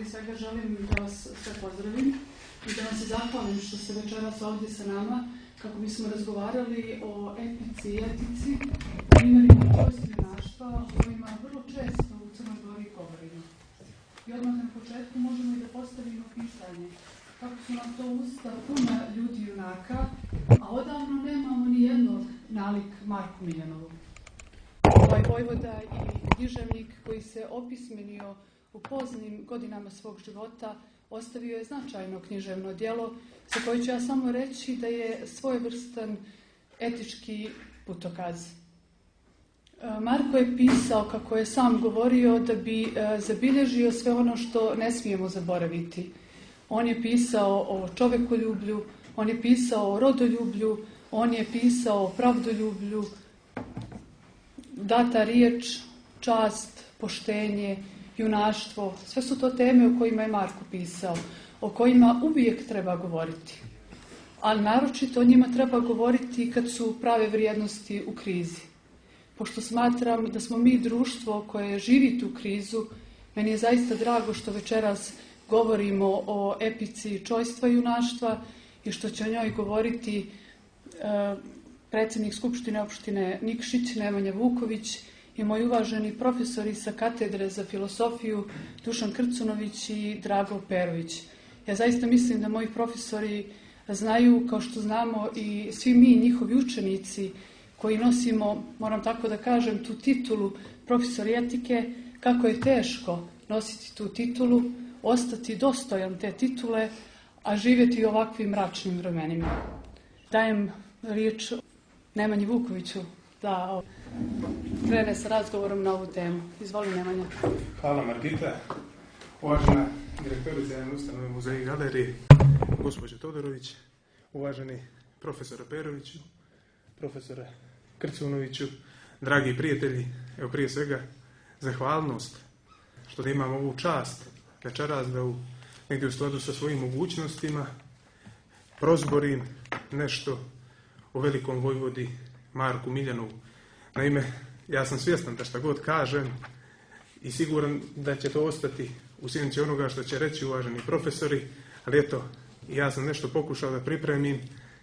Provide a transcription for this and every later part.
prije svega želim da vas sve pozdravim i da vam se zahvalim što ste večeras ovdje sa nama kako bismo razgovarali o etici i etici, primjerima junaštva o kojima vrlo često u Crnoj Gori govorimo. I odmah na početku možemo i da postavimo pitanje kako su nam to usta puna ljudi junaka, a odavno nemamo ni jednog nalik Marku Miljanovu. Ovaj vojvoda i književnik koji se opismenio u poznim godinama svog života ostavio je značajno književno djelo za koje ću ja samo reći da je svojevrstan etički putokaz. Marko je pisao, kako je sam govorio, da bi zabilježio sve ono što ne smijemo zaboraviti. On je pisao o čovekoljublju, on je pisao o rodoljublju, on je pisao o pravdoljublju, data riječ, čast, poštenje, junaštvo. Sve su to teme o kojima je Marko pisao, o kojima uvijek treba govoriti. Ali naročito o njima treba govoriti kad su prave vrijednosti u krizi. Pošto smatram da smo mi društvo koje živi tu krizu, meni je zaista drago što večeras govorimo o epici čojstva i junaštva i što će o njoj govoriti predsjednik Skupštine opštine Nikšić, Nemanja Vuković, i moji uvaženi profesori sa katedre za filosofiju Dušan Krcunović i Drago Perović. Ja zaista mislim da moji profesori znaju, kao što znamo i svi mi, njihovi učenici, koji nosimo, moram tako da kažem, tu titulu profesori etike, kako je teško nositi tu titulu, ostati dostojan te titule, a živjeti u ovakvim mračnim vremenima. Dajem riječ Nemanji Vukoviću da krene sa razgovorom na ovu temu. Izvoli, Nemanja. Hvala, Margita. Uvažena direktorica Javne ustanove Muzeja i galerije, gospođo Todorović, uvaženi profesore Peroviću, profesore Krcunoviću, dragi prijatelji, evo prije svega zahvalnost što da imam ovu čast večeras da negdje u skladu sa svojim mogućnostima prozborim nešto o velikom vojvodi Marku Miljanovu. Naime, ja sam svjestan da šta god kažem i siguran da će to ostati u sjenci onoga što će reći uvaženi profesori, ali eto, ja sam nešto pokušao da pripremim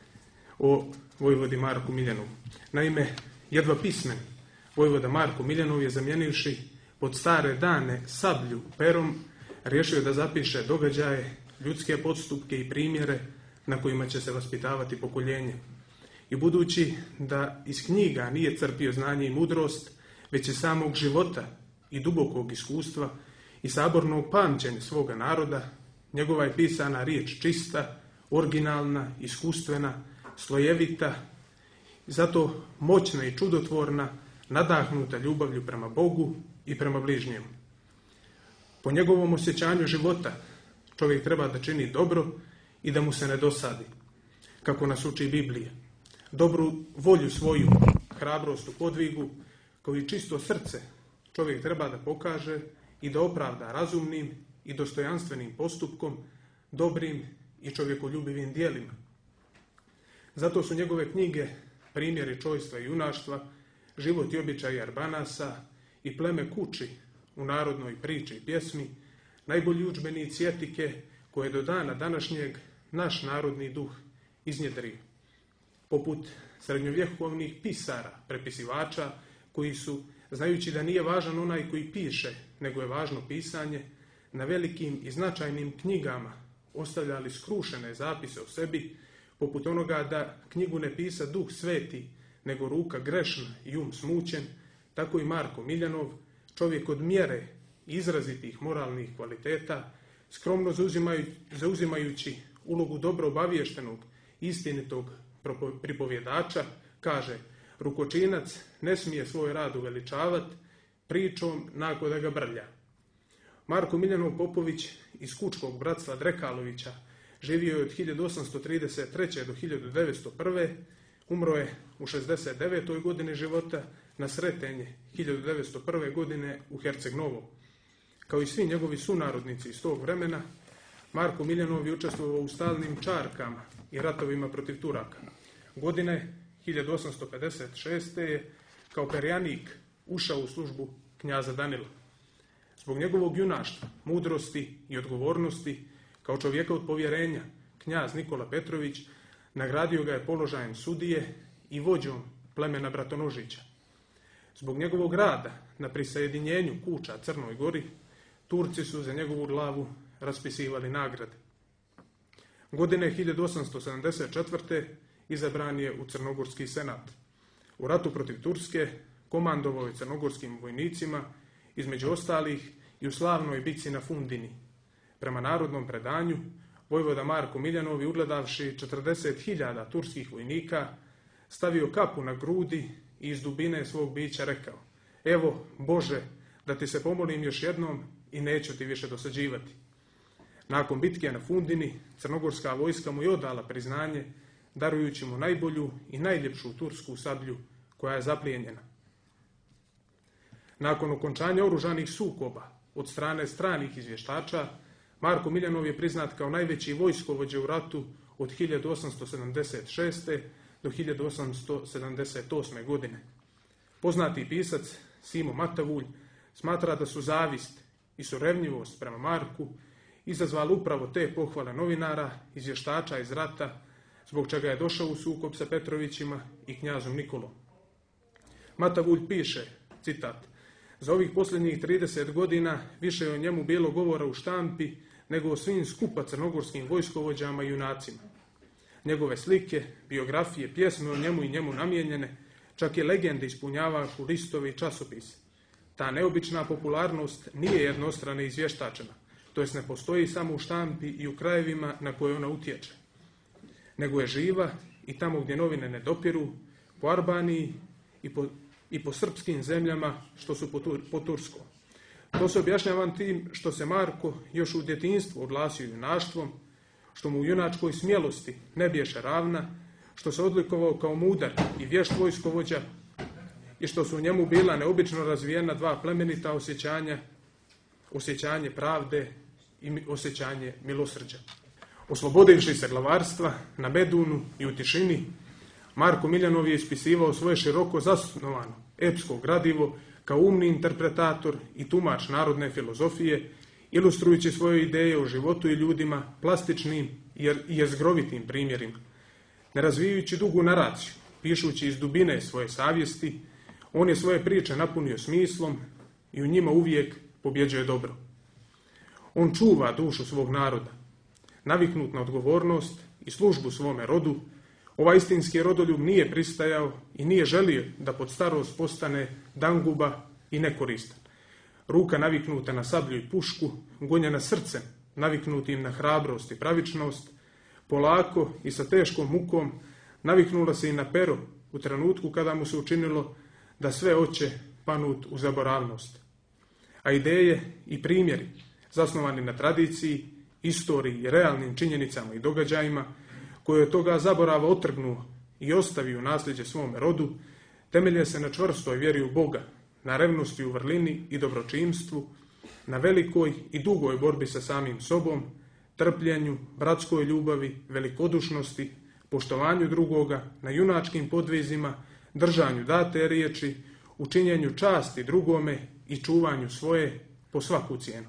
o vojvodi Marku Miljanovu. Naime, jedva pismen vojvoda Marko Miljanov je zamijenivši pod stare dane sablju perom, riješio da zapiše događaje, ljudske postupke i primjere na kojima će se vaspitavati pokoljenje. I budući da iz knjiga nije crpio znanje i mudrost, već iz samog života i dubokog iskustva i sabornog pamćenja svoga naroda, njegova je pisana riječ čista, originalna, iskustvena, slojevita, zato moćna i čudotvorna, nadahnuta ljubavlju prema Bogu i prema bližnjemu. Po njegovom osjećanju života čovjek treba da čini dobro i da mu se ne dosadi, kako nas uči Biblija. Dobru volju svoju, hrabrost u podvigu, kao i čisto srce čovjek treba da pokaže i da opravda razumnim i dostojanstvenim postupkom, dobrim i čovjekoljubivim djelima. Zato su njegove knjige primjeri čojstva i junaštva, život i običaji Arbanasa i pleme Kuči u narodnoj priči i pjesmi najbolji udžbenici etike koje do dana današnjeg naš narodni duh iznjedrio. Poput srednjovjekovnih pisara, prepisivača, koji su, znajući da nije važan onaj koji piše, nego je važno pisanje, na velikim i značajnim knjigama ostavljali skrušene zapise o sebi, poput onoga da knjigu ne pisa duh sveti, nego ruka grešna i smućen, tako i Marko Miljanov, čovjek od mjere i izrazitih moralnih kvaliteta, skromno zauzimajući ulogu dobro obaviještenog, istinitog pripovjedača, kaže: rukočinac ne smije svoj rad uveličavati pričom nakon da ga brlja. Marko Miljanov Popović iz Kučkog bratstva Drekalovića živio je od 1833. do 1901. Umro je u 69. godini života na Sretenje 1901. godine u Herceg Novom. Kao i svi njegovi sunarodnici iz tog vremena, Marko Miljanov je učestvovao u stalnim čarkama i ratovima protiv Turaka. Godine 1856. je kao perjanik ušao u službu knjaza Danila. Zbog njegovog junaštva, mudrosti i odgovornosti, kao čovjeka od povjerenja, knjaz Nikola Petrović nagradio ga je položajem sudije i vođom plemena Bratonožića. Zbog njegovog rada na prisajedinjenju kuća Crnoj Gori, Turci su za njegovu glavu raspisivali nagrade. Godine 1874. izabran je u Crnogorski senat. U ratu protiv Turske komandovao je crnogorskim vojnicima, između ostalih i u slavnoj bici na Fundini. Prema narodnom predanju, vojvoda Marko Miljanov, ugledavši 40.000 turskih vojnika, stavio kapu na grudi i iz dubine svog bića rekao: evo, Bože, da ti se pomolim još jednom i neću ti više dosađivati. Nakon bitke na Fundini, crnogorska vojska mu je odala priznanje, darujući mu najbolju i najljepšu tursku sablju koja je zaplijenjena. Nakon okončanja oružanih sukoba od strane stranih izvještača, Marko Miljanov je priznat kao najveći vojskovođa u ratu od 1876. do 1878. godine. Poznati pisac Simo Matavulj smatra da su zavist i surevnjivost prema Marku izazvali upravo te pohvale novinara, izvještača iz rata, zbog čega je došao u sukob sa Petrovićima i knjazom Nikolom. Matavulj piše, citat: za ovih posljednjih 30 godina više je o njemu bilo govora u štampi nego o svim skupa crnogorskim vojskovođama i junacima. Njegove slike, biografije, pjesme o njemu i njemu namijenjene, čak i legende ispunjavašu listove i časopise. Ta neobična popularnost nije jednostrano izvještačena, to jest ne postoji samo u štampi i u krajevima na koje ona utječe, nego je živa i tamo gdje novine ne dopiru, po Albaniji i po srpskim zemljama što su po Turskom. To se objašnjava tim što se Marko još u djetinjstvu oglasio junaštvom, što mu u junačkoj smjelosti ne biješe ravna, što se odlikovao kao mudar i vješt vojskovođa i što su u njemu bila neobično razvijena dva plemenita osjećanja, osjećanje pravde i osjećanje milosrđa. Oslobodivši se glavarstva na Bedunu i u tišini, Marko Miljanov je ispisivao svoje široko zasnovano epsko gradivo kao umni interpretator i tumač narodne filozofije, ilustrujući svoje ideje o životu i ljudima plastičnim i jezgrovitim primjerima. Ne razvijajući dugu naraciju, pišući iz dubine svoje savjesti, on je svoje priče napunio smislom i u njima uvijek pobjeđuje dobro. On čuva dušu svog naroda, naviknut na odgovornost i službu svome rodu. Ovaj istinski rodoljub nije pristajao i nije želio da pod starost postane danguba i nekoristan. Ruka naviknuta na sablju i pušku, gonjena srcem, naviknutim na hrabrost i pravičnost, polako i sa teškom mukom naviknula se i na pero u trenutku kada mu se učinilo da sve hoće panut u zaboravnost. A ideje i primjeri, zasnovani na tradiciji, istoriji i realnim činjenicama i događajima, koje od toga zaborava otrgnuo i ostavio u nasljeđe svome rodu, temelje se na čvrstoj vjeri u Boga, na revnosti u vrlini i dobročinstvu, na velikoj i dugoj borbi sa samim sobom, trpljenju, bratskoj ljubavi, velikodušnosti, poštovanju drugoga, na junačkim podvizima, držanju date riječi, učinjenju časti drugome i čuvanju svoje po svaku cijenu.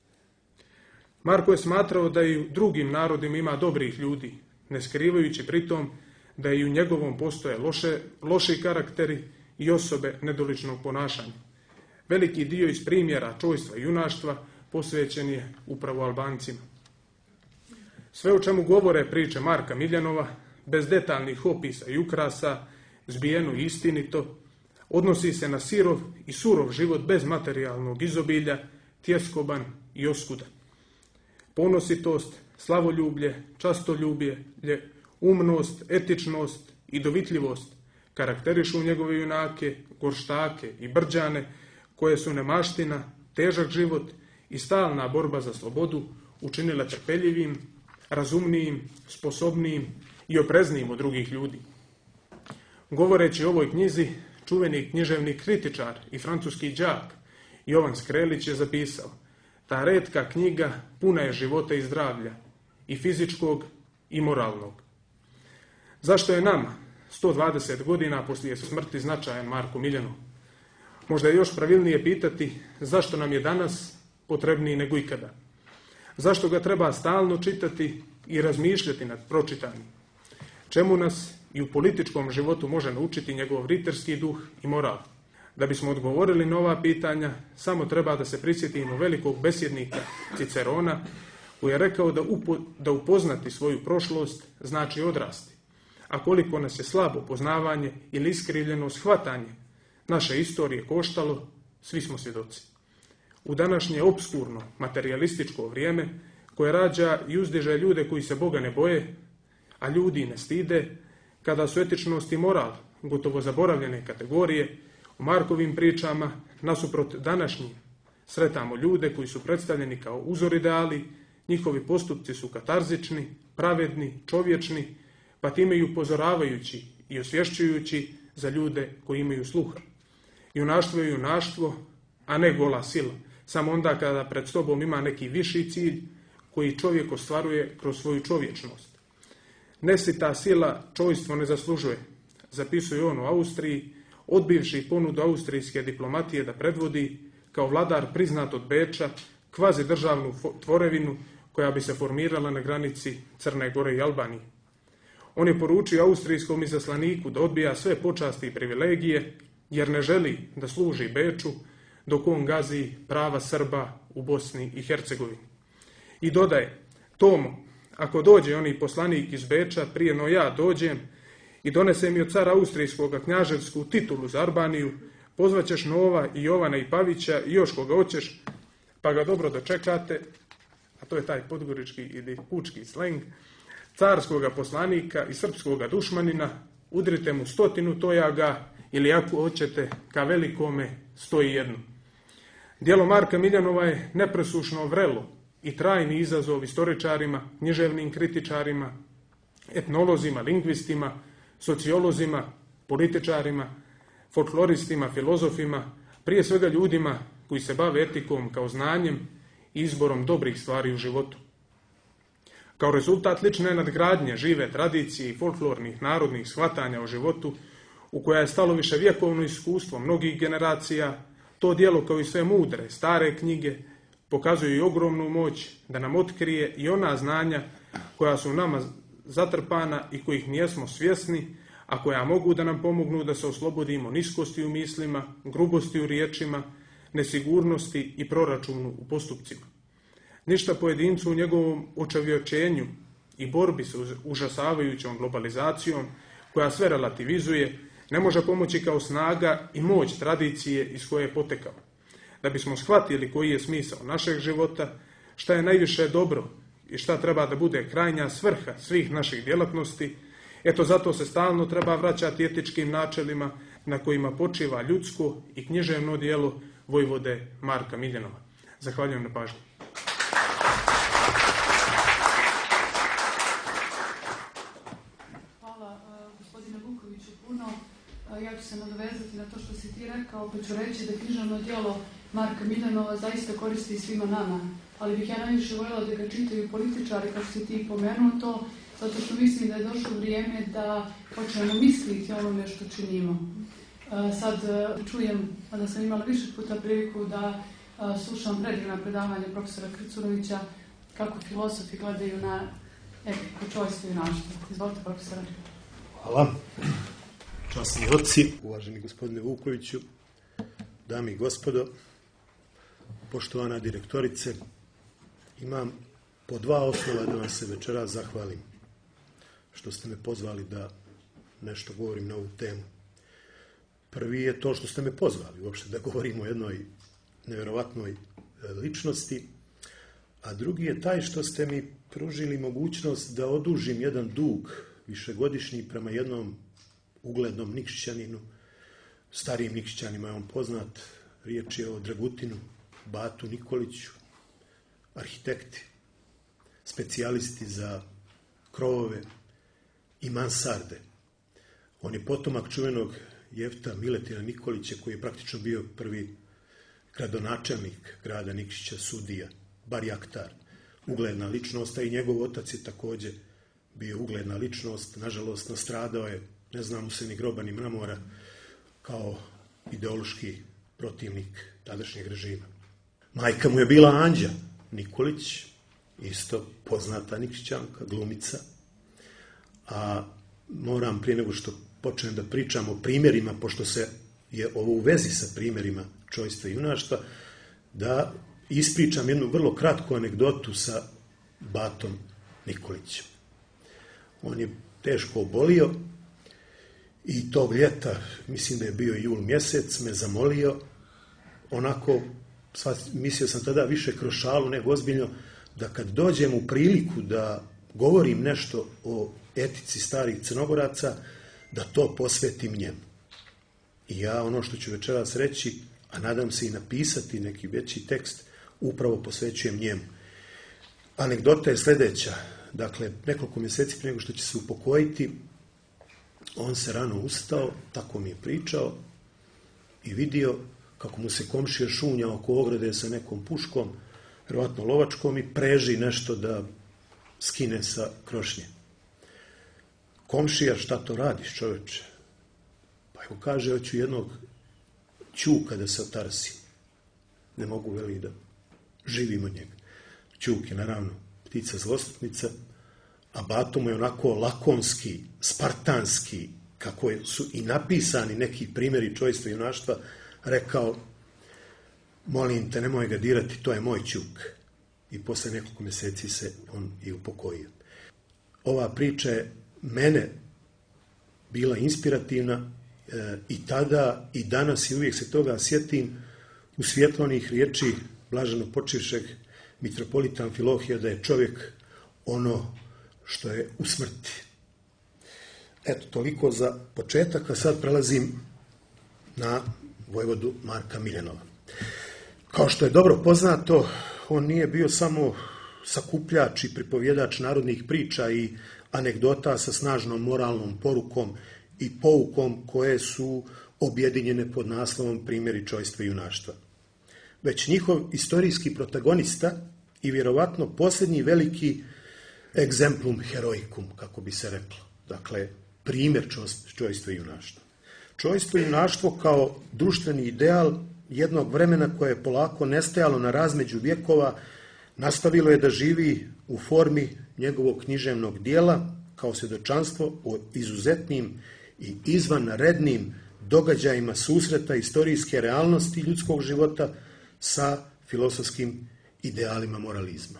Marko je smatrao da i u drugim narodima ima dobrih ljudi, ne skrivajući pritom da i u njegovom postoje loši karakteri i osobe nedoličnog ponašanja. Veliki dio iz primjera čojstva i junaštva posvećen je upravo Albancima. Sve o čemu govore priče Marka Miljanova, bez detaljnih opisa i ukrasa, zbijeno i istinito, odnosi se na sirov i surov život bez materijalnog izobilja, tjeskoban i oskudan. Ponositost, slavoljublje, častoljublje, umnost, etičnost i dovitljivost karakterišu njegove junake, gorštake i brđane, koje su nemaština, težak život i stalna borba za slobodu učinila trpeljivim, razumnijim, sposobnijim i opreznijim od drugih ljudi. Govoreći o ovoj knjizi, čuveni književni kritičar i francuski đak Jovan Skrelić je zapisao: ta retka knjiga puna je života i zdravlja, i fizičkog i moralnog. Zašto je nama 120 godina poslije smrti značajan Marko Miljanov? Možda je još pravilnije pitati zašto nam je danas, potrebniji nego ikada. Zašto ga treba stalno čitati i razmišljati nad pročitanim? Čemu nas i u političkom životu može naučiti njegov riterski duh i moral? Da bismo odgovorili na ova pitanja, samo treba da se prisjetimo velikog besjednika Cicerona, koji je rekao da upoznati svoju prošlost znači odrasti. A koliko nas je slabo poznavanje ili iskrivljeno shvatanje naše istorije koštalo, svi smo svjedoci. U današnje opskurno materialističko vrijeme, koje rađa i uzdiže ljude koji se Boga ne boje, a ljudi ne stide, kada su etičnost i moral gotovo zaboravljene kategorije, u Markovim pričama, nasuprot današnjim, sretamo ljude koji su predstavljeni kao uzor ideali, njihovi postupci su katarzični, pravedni, čovječni, pa time i upozoravajući i osvješćujući za ljude koji imaju sluha. Junaštvo je junaštvo, a ne gola sila, samo onda kada pred sobom ima neki viši cilj koji čovjek ostvaruje kroz svoju čovječnost. Nesita sila čojstvo ne zaslužuje, zapisuje on u Austriji, odbivši ponudu austrijske diplomatije da predvodi, kao vladar priznat od Beča, kvazi državnu tvorevinu koja bi se formirala na granici Crne Gore i Albanije. On je poručio austrijskom izaslaniku da odbija sve počasti i privilegije, jer ne želi da služi Beču, dok on gazi prava Srba u Bosni i Hercegovini. I dodaje, Tomo, ako dođe oni poslanik iz Beča, prije no ja dođem i donese mi od cara austrijskoga knjaževsku titulu za Albaniju, pozvaćeš Nova i Jovana i Pavića i još koga hoćeš, pa ga dobro dočekate, a to je taj podgorički ili pučki sleng, carskoga poslanika i srpskoga dušmanina, udrite mu 100 tojaga ili ako hoćete ka velikome 101. Djelo Marka Miljanova je nepresušno vrelo i trajni izazov istoričarima, književnim kritičarima, etnolozima, lingvistima, sociolozima, političarima, folkloristima, filozofima, prije svega ljudima koji se bave etikom kao znanjem i izborom dobrih stvari u životu. Kao rezultat lične nadgradnje žive tradicije i folklornih narodnih shvatanja o životu, u koja je stalo viševjekovno iskustvo mnogih generacija, to djelo kao i sve mudre, stare knjige, pokazuju i ogromnu moć da nam otkrije i ona znanja koja su nama zatrpana i kojih nijesmo svjesni, a koja mogu da nam pomognu da se oslobodimo niskosti u mislima, grubosti u riječima, nesigurnosti i proračunu u postupcima. Ništa pojedincu u njegovom očovječenju i borbi sa užasavajućom globalizacijom, koja sve relativizuje, ne može pomoći kao snaga i moć tradicije iz koje je potekao. Da bismo shvatili koji je smisao našeg života, šta je najviše dobro i šta treba da bude krajnja svrha svih naših djelatnosti, eto zato se stalno treba vraćati etičkim načelima na kojima počiva ljudsko i književno djelo vojvode Marka Miljanova. Zahvaljujem na pažnji. Hvala gospodine Vukoviću puno. Ja ću se nadovezati na to što si ti rekao, pa ću reći da književno djelo Marka Miljanova zaista koristi svima nama, ali bih ja najviše voljela da ga čitaju političari, kako si ti pomenuo to, zato što mislim da je došlo vrijeme da počnemo misliti o onome što činimo. Sad čujem, a da sam imala više puta priliku da slušam predivna predavanja profesora Krcunovića, kako filozofi gledaju na etiku, čojstvo i junaštvo. Izvolite, profesora. Hvala. Časni oci, uvaženi gospodine Vukoviću, dame i gospodo, poštovana direktorice, imam po 2 osnova da vam se večeras zahvalim što ste me pozvali da nešto govorim na ovu temu. Prvi je to što ste me pozvali uopšte da govorim o jednoj nevjerovatnoj ličnosti, a drugi je taj što ste mi pružili mogućnost da odužim jedan dug višegodišnji prema jednom uglednom Nikšićaninu, starijim Nikšićanima je on poznat, riječ je o Dragutinu, Batu Nikoliću, arhitekti, specijalisti za krovove i mansarde. On je potomak čuvenog Jefta Miletina Nikolića, koji je praktično bio prvi gradonačelnik grada Nikšića, sudija, barjaktar, ugledna ličnost, a i njegov otac je također bio ugledna ličnost, nažalost nastradao je, ne znam mu se ni groba ni mramora, kao ideološki protivnik tadašnjeg režima. Majka mu je bila Anđa Nikolić, isto poznata Nikšićanka, glumica. A moram prije nego što počnem da pričam o primjerima, pošto se je ovo u vezi sa primjerima čojstva i junaštva, da ispričam jednu vrlo kratku anegdotu sa batom Nikolićem. On je teško obolio i tog ljeta, mislim da je bio jul mjesec, me zamolio, onako, mislio sam tada više kroz šalu nego ozbiljno, da kad dođem u priliku da govorim nešto o etici starih Crnogoraca, da to posvetim njemu. I ja ono što ću večeras reći, a nadam se i napisati neki veći tekst, upravo posvećujem njemu. Anegdota je sljedeća. Dakle, nekoliko mjeseci prije nego što će se upokojiti, on se rano ustao, tako mi je pričao, i vidio kako mu se komšija šunja oko ograde sa nekom puškom, vjerovatno lovačkom, i preži nešto da skine sa krošnje. Komšija, šta to radiš, čoveče? Pa joj kaže, hoću jednog ćuka da se otarsim. Ne mogu, veli, da živim od njega. Ćuk je, naravno, ptica zlostupnica, a bato mu je onako lakonski, spartanski, kako su i napisani neki primjeri čojstva i junaštva, rekao, molim te, nemoj ga dirati, to je moj ćuk. I posle nekoliko mjeseci se on i upokojio. Ova priča je mene bila inspirativna i tada i danas i uvijek se toga sjetim u svjetlu onih riječi blaženo počivšeg mitropolita Amfilohija da je čovjek ono što je u smrti. Eto, toliko za početak, a sad prelazim na vojvodu Marka Miljanova. Kao što je dobro poznato, on nije bio samo sakupljač i pripovjedač narodnih priča i anegdota sa snažnom moralnom porukom i poukom koje su objedinjene pod naslovom Primjeri čojstva i junaštva. Već njihov istorijski protagonista i vjerovatno posljednji veliki exemplum heroikum, kako bi se reklo. Dakle, primjer čojstva i junaštva. Čojstvo i junaštvo kao društveni ideal jednog vremena koje je polako nestajalo na razmeđu vjekova, nastavilo je da živi u formi njegovog književnog dijela kao svjedočanstvo o izuzetnim i izvanrednim događajima susreta istorijske realnosti ljudskog života sa filozofskim idealima moralizma.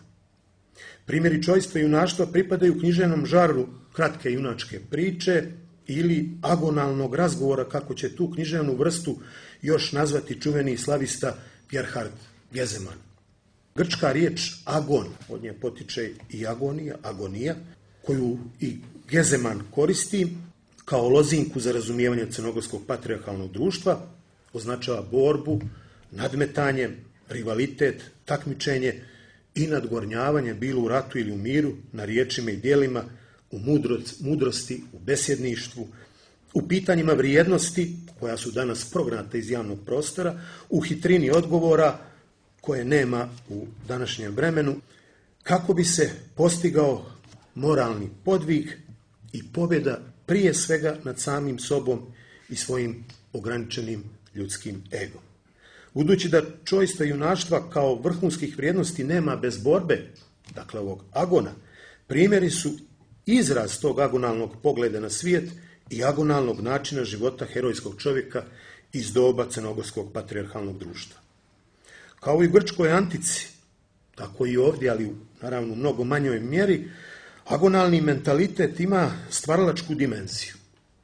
Primjeri čojstva i junaštva pripadaju književnom žaru kratke junačke priče ili agonalnog razgovora, kako će tu književnu vrstu još nazvati čuveni slavista Gerhard Gezeman. Grčka riječ agon, od nje potiče i agonija, koju i Gezeman koristi kao lozinku za razumijevanje crnogorskog patrijarhalnog društva, označava borbu, nadmetanje, rivalitet, takmičenje i nadgornjavanje, bilo u ratu ili u miru, na riječima i djelima, u mudrosti, u besjedništvu, u pitanjima vrijednosti, koja su danas prognata iz javnog prostora, u hitrini odgovora koje nema u današnjem vremenu, kako bi se postigao moralni podvig i pobjeda prije svega nad samim sobom i svojim ograničenim ljudskim egom. Budući da čojstva i junaštva kao vrhunskih vrijednosti nema bez borbe, dakle ovog agona, primjeri su izraz tog agonalnog pogleda na svijet i agonalnog načina života herojskog čovjeka iz doba crnogorskog patrijarhalnog društva. Kao i u grčkoj antici, tako i ovdje, ali naravno u mnogo manjoj mjeri, agonalni mentalitet ima stvaralačku dimenziju.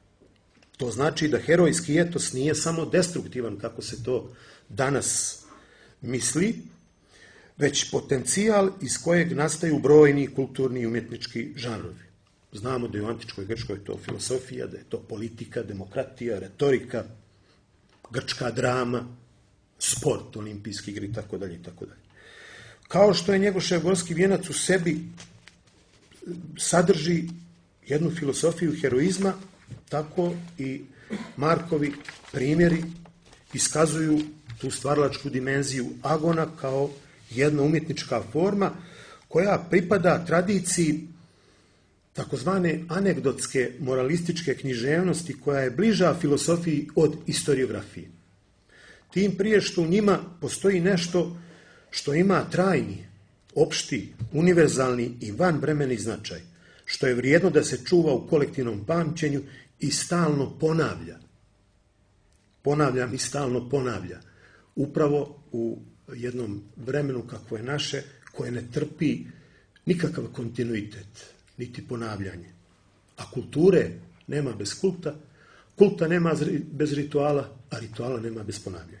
To znači da herojski etos nije samo destruktivan, kako se to danas misli, već potencijal iz kojeg nastaju brojni kulturni i umjetnički žanrovi. Znamo da je u antičkoj Grčkoj to filosofija, da je to politika, demokratija, retorika, grčka drama, sport, olimpijski igri, itd. itd. Kao što je Njegošev Gorski vijenac u sebi sadrži jednu filosofiju heroizma, tako i Markovi primjeri iskazuju tu stvaralačku dimenziju agona kao jedna umjetnička forma koja pripada tradiciji takozvane anegdotske moralističke književnosti koja je bliža filosofiji od istoriografije. Tim prije što u njima postoji nešto što ima trajni, opšti, univerzalni i vanvremeni značaj, što je vrijedno da se čuva u kolektivnom pamćenju i stalno ponavlja. Ponavljam i stalno ponavlja. Upravo u jednom vremenu kakvo je naše, koje ne trpi nikakav kontinuitet, niti ponavljanje. A kulture nema bez kulta, kulta nema bez rituala, a rituala nema bez ponavljanja.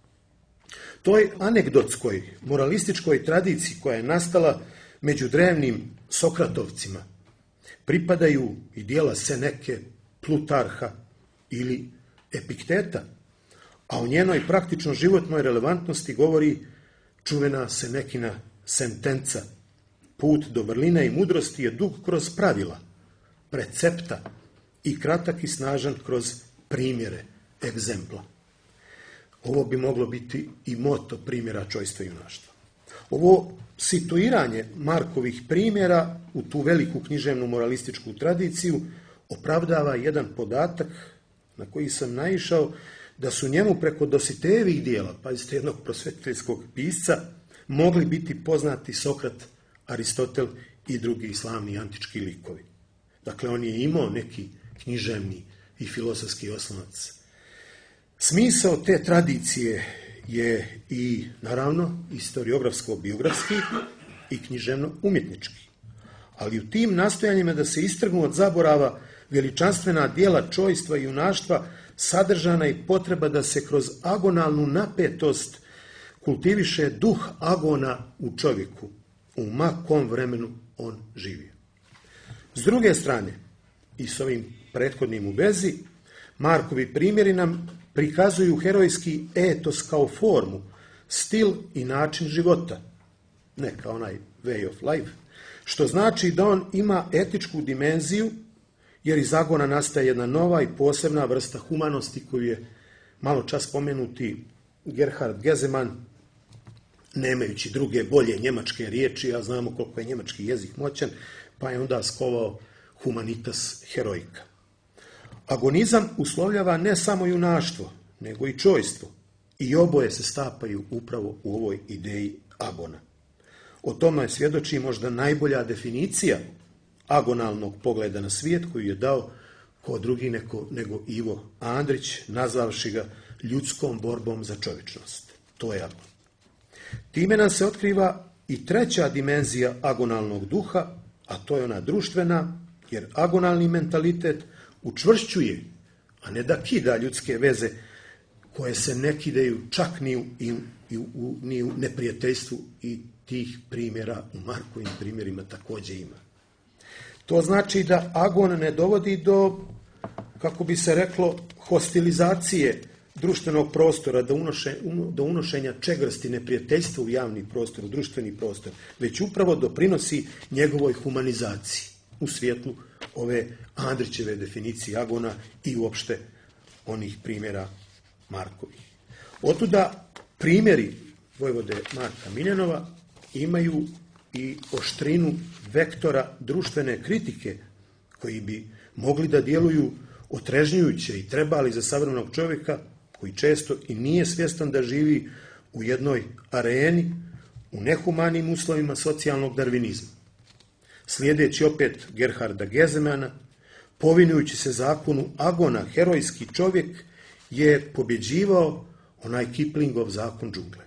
Toj anegdotskoj, moralističkoj tradiciji koja je nastala među drevnim Sokratovcima pripadaju i dijela Seneke, Plutarha ili Epikteta, a o njenoj praktično životnoj relevantnosti govori čuvena Senekina sentenca. Put do vrline i mudrosti je dug kroz pravila, precepta i kratak i snažan kroz primjere, egzempla. Ovo bi moglo biti i moto primjera čojstva i junaštva. Ovo situiranje Markovih primjera u tu veliku književnu moralističku tradiciju opravdava jedan podatak na koji sam naišao, da su njemu preko Dositejevih dijela, pazite, jednog prosvetiteljskog pisca, mogli biti poznati Sokrat, Aristotel i drugi slavni antički likovi. Dakle, on je imao neki književni i filozofski oslonac. Smisao te tradicije je i, naravno, historiografsko-biografski i književno-umjetnički. Ali u tim nastojanjima da se istrgnu od zaborava veličanstvena dijela čojstva i junaštva sadržana i potreba da se kroz agonalnu napetost kultiviše duh agona u čovjeku, u ma kom vremenu on živio. S druge strane, i s ovim prethodnim u vezi, Markovi primjeri nam prikazuju herojski etos kao formu, stil i način života, ne kao onaj way of life, što znači da on ima etičku dimenziju, jer iz agona nastaje jedna nova i posebna vrsta humanosti koju je malo čas spomenuti Gerhard Gesemann, nemajući druge bolje njemačke riječi, a znamo koliko je njemački jezik moćan, pa je onda skovao humanitas heroika. Agonizam uslovljava ne samo junaštvo, nego i čojstvo. I oboje se stapaju upravo u ovoj ideji agona. O tome svjedoči možda najbolja definicija agonalnog pogleda na svijet koju je dao ko drugi nego Ivo Andrić, nazvavši ga ljudskom borbom za čovječnost. To je agon. Time nam se otkriva i treća dimenzija agonalnog duha, a to je ona društvena, jer agonalni mentalitet učvršćuje, a ne da kida ljudske veze koje se ne kidaju čak ni u neprijateljstvu, i tih primjera u Markovim primjerima također ima. To znači da agon ne dovodi do, kako bi se reklo, hostilizacije društvenog prostora, do unošenja čegrsti neprijateljstva u javni prostor, u društveni prostor, već upravo doprinosi njegovoj humanizaciji u svjetlu ove Andrićeve definicije agona i uopšte onih primjera Markovih. Otuda primjeri vojvode Marka Miljanova imaju i oštrinu vektora društvene kritike koji bi mogli da djeluju otrežnjujuće i trebali za savremenog čovjeka koji često i nije svjestan da živi u jednoj areni, u nehumanim uslovima socijalnog darvinizma. Slijedeći opet Gerharda Gesemana, povinujući se zakonu agona, herojski čovjek je pobjeđivao onaj Kiplingov zakon džungle.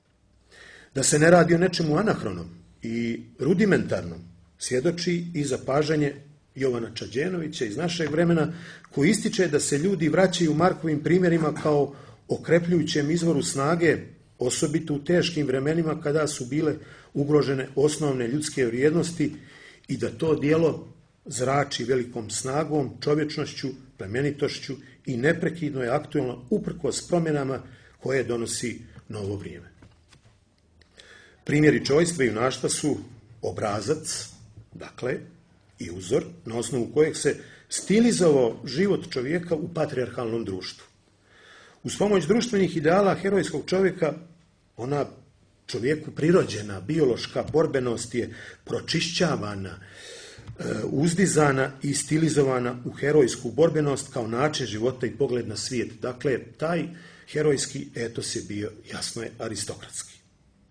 Da se ne radi o nečemu anahronom i rudimentarnom, svjedoči i zapažanje Jovana Čađenovića iz našeg vremena, koji ističe da se ljudi vraćaju Markovim primjerima kao okrepljujućem izvoru snage, osobito u teškim vremenima kada su bile ugrožene osnovne ljudske vrijednosti, i da to djelo zrači velikom snagom, čovječnošću, plemenitošću i neprekidno je aktualno uprkos promjenama koje donosi novo vrijeme. Primjeri čojstva i junaštva su obrazac, dakle, i uzor na osnovu kojeg se stilizovao život čovjeka u patrijarhalnom društvu. Uz pomoć društvenih ideala herojskog čovjeka, ona čovjeku prirođena, biološka borbenost je pročišćavana, uzdizana i stilizovana u herojsku borbenost kao način života i pogled na svijet. Dakle, taj herojski etos je bio, jasno je, aristokratski.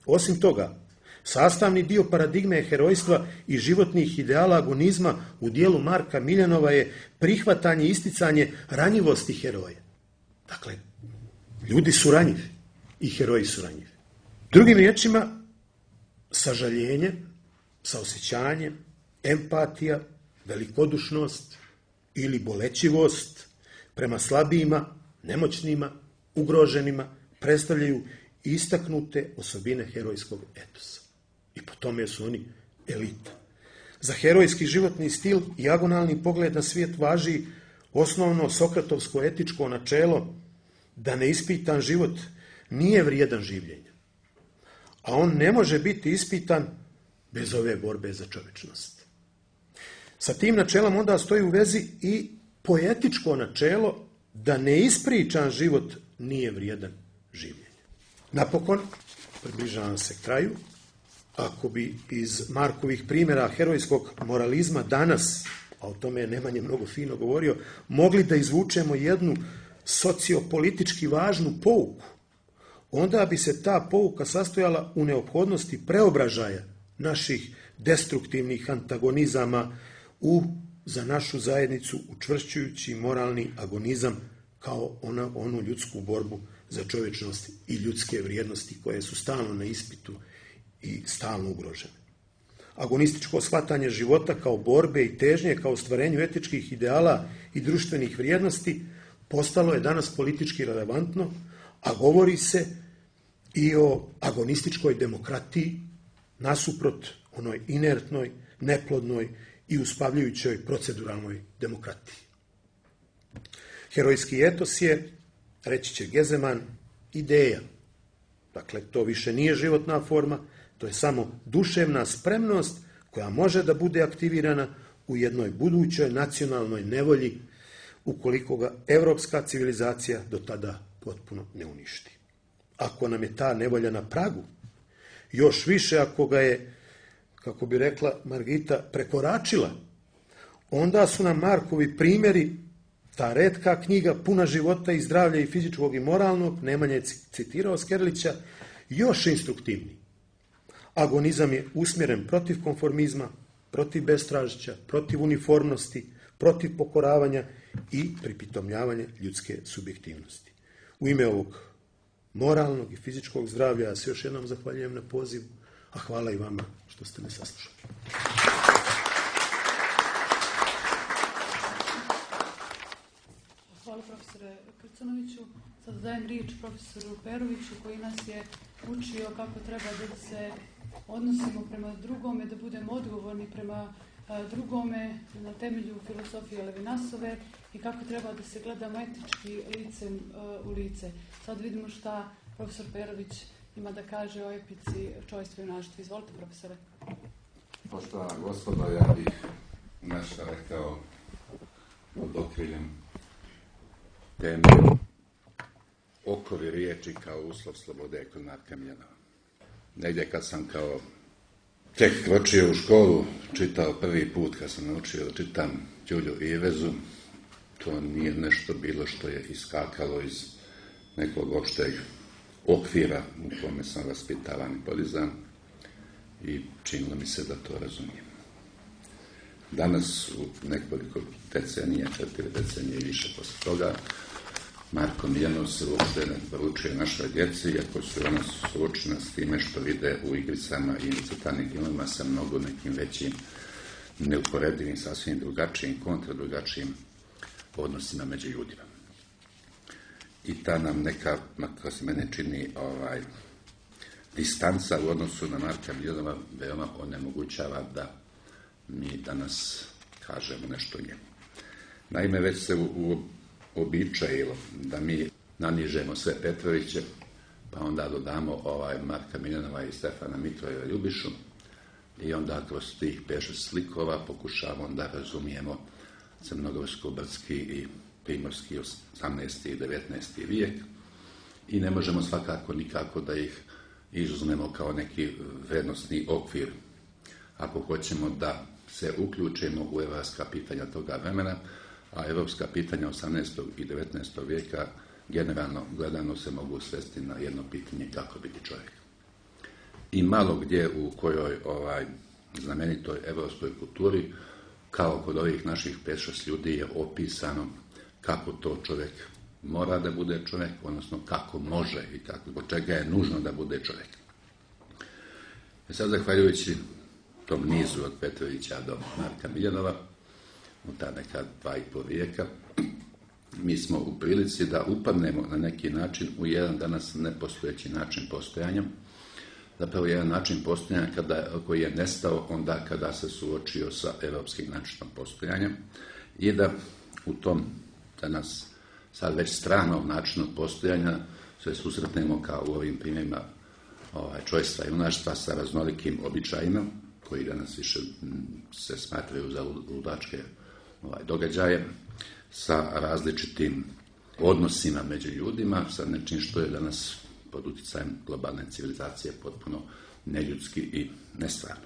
Osim toga, sastavni dio paradigme herojstva i životnih ideala agonizma u dijelu Marka Miljanova je prihvatanje i isticanje ranjivosti heroja. Dakle, ljudi su ranjivi i heroji su ranjivi. Drugim riječima, sažaljenje, saosjećanje, empatija, velikodušnost ili bolećivost prema slabijima, nemoćnima, ugroženima predstavljaju istaknute osobine herojskog etosa. I po tome su oni elita. Za herojski životni stil i agonalni pogled na svijet važi osnovno sokratovsko etičko načelo da neispitan život nije vrijedan življenja. A on ne može biti ispitan bez ove borbe za čovječnost. Sa tim načelom onda stoji u vezi i poetičko načelo da neispričan život nije vrijedan življenja. Napokon, približavam se kraju, ako bi iz Markovih primjera herojskog moralizma danas, a o tome je Nemanja mnogo fino govorio, mogli da izvučemo jednu sociopolitički važnu pouku, onda bi se ta pouka sastojala u neophodnosti preobražaja naših destruktivnih antagonizama u za našu zajednicu učvršćujući moralni agonizam kao onu ljudsku borbu za čovječnost i ljudske vrijednosti koje su stalno na ispitu i stalno ugrožene. Agonističko shvatanje života kao borbe i težnje kao ostvarenju etičkih ideala i društvenih vrijednosti postalo je danas politički relevantno, a govori se i o agonističkoj demokratiji nasuprot onoj inertnoj, neplodnoj i uspavljujućoj proceduralnoj demokratiji. Herojski etos je, reći će Gezeman, ideja. Dakle, to više nije životna forma, to je samo duševna spremnost koja može da bude aktivirana u jednoj budućoj nacionalnoj nevolji ukoliko ga evropska civilizacija do tada potpuno ne uništi. Ako nam je ta nevolja na pragu, još više ako ga je, kako bi rekla Margita, prekoračila, onda su nam Markovi primjeri, ta retka knjiga puna života i zdravlja i fizičkog i moralnog, Nemanja je citirao Skerlića, još instruktivniji. Agonizam je usmjeren protiv konformizma, protiv bestražića, protiv uniformnosti, protiv pokoravanja i pripitomljavanja ljudske subjektivnosti. U ime ovog moralnog i fizičkog zdravlja ja se još jednom zahvaljujem na pozivu, a hvala i vama što ste me saslušali. Hvala profesore Krconoviću. Sad dajem riječ profesoru Peroviću koji nas je učio kako treba da se odnosimo prema drugome, da budemo odgovorni prema drugome na temelju filozofije Levinasove i kako treba da se gledamo etički licem u lice. Sad vidimo šta profesor Perović ima da kaže o epici Čojstvo i junaštvo. Izvolite, profesore. Poštovana gospodo, ja bih nešto rekao pod okriljem teme okovi riječi kao uslov slobode kod Marka Miljanova. Negdje kad sam kao tek kročio u školu, čitao prvi put kad sam naučio da čitam Đulju i Ivezu, to nije nešto bilo što je iskakalo iz nekog opšteg okvira u kome sam vaspitavan i podizan i činilo mi se da to razumijem. Danas, u nekoliko decenija, 4 decenije i više posle toga, Marko Miljanov se uopšte ne poručuje našoj djeci, iako su ona suočena s time što vide u igricama i crtanim filmima sa mnogo nekim većim, neuporedivim, sasvim drugačijim, kontradrugačijim odnosima među ljudima. I ta nam neka, kako se mene čini, distanca u odnosu na Marka Miljanova veoma onemogućava da mi danas kažemo nešto njemu. Naime, već se uobičajilo da mi nanižemo sve Petroviće, pa onda dodamo Marka Miljanova i Stefana Mitrojeva Ljubišu i onda kroz tih 5-6 slikova pokušavamo da razumijemo crnogorsko-brdski i primorski 18. i 19. vijek i ne možemo svakako nikako da ih izuzmemo kao neki vrednostni okvir ako hoćemo da se uključimo u evropska pitanja toga vremena, a evropska pitanja 18. i 19. vijeka generalno gledano se mogu svesti na jedno pitanje kako biti čovjek. i malo gdje u kojoj znamenitoj evropskoj kulturi, kao kod ovih naših 5-6 ljudi, je opisano kako to čovjek mora da bude čovjek, odnosno kako može i zbog čega je nužno da bude čovjek. Sad, zahvaljujući tom nizu od Petrovića do Marka Miljanova, u ta neka 2,5 vijeka, mi smo u prilici da upadnemo na neki način u jedan danas nepostojeći način postojanja, zapravo jedan način postojanja koji je nestao onda kada se suočio sa europskim načinom postojanja i da u tom danas sad već stranom načinu postojanja se susretnemo kao u ovim primjerima čojstva i junaštva sa raznolikim običajima koji danas više se smatraju za ludačke događaje, sa različitim odnosima među ljudima, sa nečim što je danas pod utjecajem globalne civilizacije potpuno neljudski i nestvarno.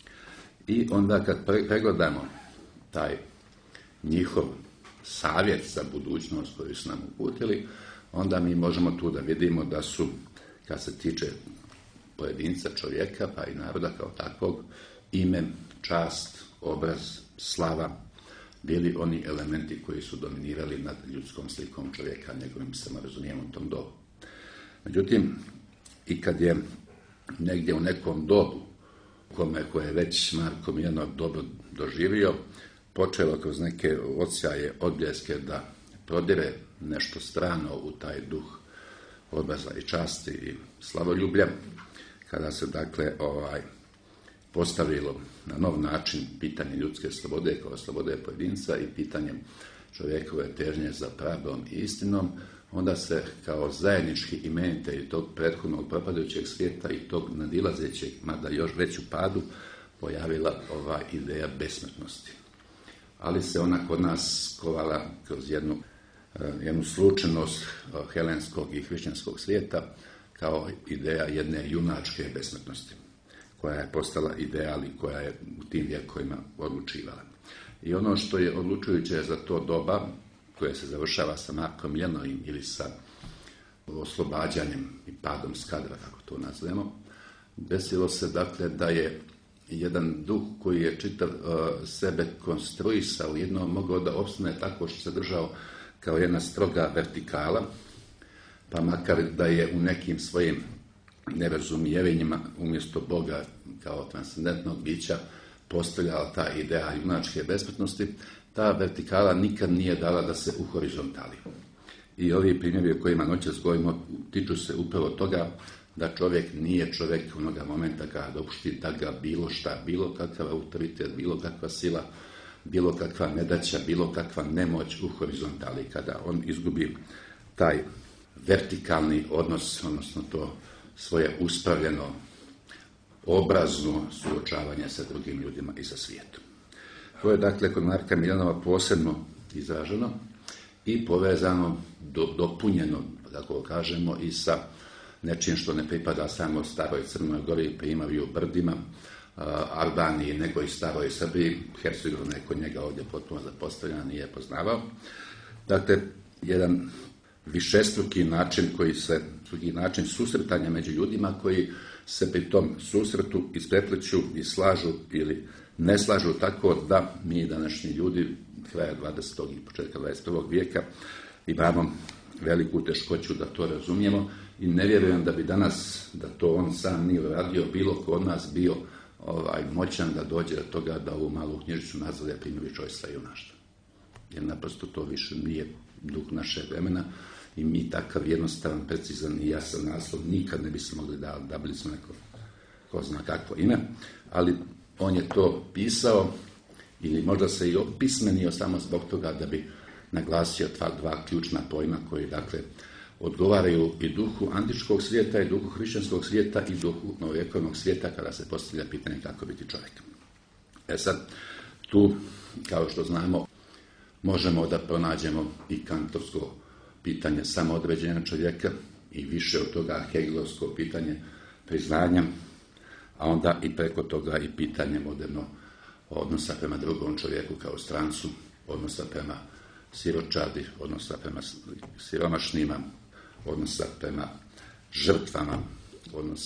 I onda kad pregledamo taj njihov savjet za budućnost koju su nam uputili, onda mi možemo tu da vidimo da su, kad se tiče pojedinca, čovjeka, pa i naroda kao takvog, ime, čast, obraz, slava, bili oni elementi koji su dominirali nad ljudskom slikom čovjeka, njegovim samorazumijevanjem u tom dobu. Međutim, i kad je negdje u nekom dobu, koje je već Marko Miljanov dobro doživio, počelo kroz neke odsjaje, odbljeske da prodire nešto strano u taj duh obraza i časti i slavoljublja, kada se dakle postavilo na nov način pitanje ljudske slobode kao slobode pojedinca i pitanje čovjekove težnje za pravdom i istinom, onda se kao zajednički imenitelj tog prethodnog propadajućeg svijeta i tog nadilazećeg, mada još već u padu, pojavila ova ideja besmrtnosti. Ali se ona kod nas kovala kroz jednu slučajnost helenskog i hrišćanskog svijeta kao ideja jedne junačke besmrtnosti, koja je postala ideal i koja je u tim vjekovima odlučivala. I ono što je odlučujuće za to doba, koje se završava sa Markom Miljanovim ili sa oslobađanjem i padom Skadra, kako to nazvemo, desilo se dakle da je jedan duh koji je čitav sebe konstruisao jednom mogao da opstane tako što se držao kao jedna stroga vertikala, pa makar da je u nekim svojim nerazumijevanjima umjesto Boga kao transcendentnog bića postavljala ta ideja junačke besmrtnosti, ta vertikala nikad nije dala da se u horizontali. I ovi primjeri o kojima noćas govorimo tiču se upravo toga da čovjek nije čovjek onoga momenta kada dopušti da ga bilo šta, bilo kakav autoritet, bilo kakva sila, bilo kakva nedaća, bilo kakva nemoć u horizontali, kada on izgubi taj vertikalni odnos, odnosno to svoje uspravljeno obrazno suočavanje sa drugim ljudima i sa svijetom. To je dakle kod Marka Miljanova posebno izraženo i povezano, dopunjeno, tako kažemo, i sa nečim što ne pripada samo staroj Crnoj Gori, Primorju, Brdima, Albaniji, nego i staroj Srbiji. Hercegovina je kod njega ovdje potpuno zapostavljena, nije poznavao. Dakle, jedan višestruki način način susretanja među ljudima koji se pri tom susretu isprepliću i slažu ili ne slažu tako da mi današnji ljudi kraja 20. i početka 21. vijeka imamo veliku teškoću da to razumijemo i ne vjerujem da bi danas, da to on sam nije uradio, bilo ko od nas bio moćan da dođe do toga da ovu malu knjižicu nazove primjeri čojstva i junaštva. Jer naprosto to više nije duh našeg vremena i mi takav jednostavan, precizan i jasan naslov nikad ne bismo mogli da smo neko ko zna kakvo ime, ali on je to pisao ili možda se i opismenio samo zbog toga da bi naglasio dva ključna pojma koji dakle odgovaraju i duhu antičkog svijeta i duhu hrišćanskog svijeta i duhu novovjekovnog svijeta kada se postavlja pitanje kako biti čovjek. Sad, tu, kao što znamo, možemo da pronađemo i kantovsko pitanje samoodređenja čovjeka i više od toga hegelovsko pitanje priznanja, a onda i preko toga i pitanje moderno odnosa prema drugom čovjeku kao strancu, odnosa prema siročadi, odnosa prema siromašnima, odnosa prema žrtvama, odnosa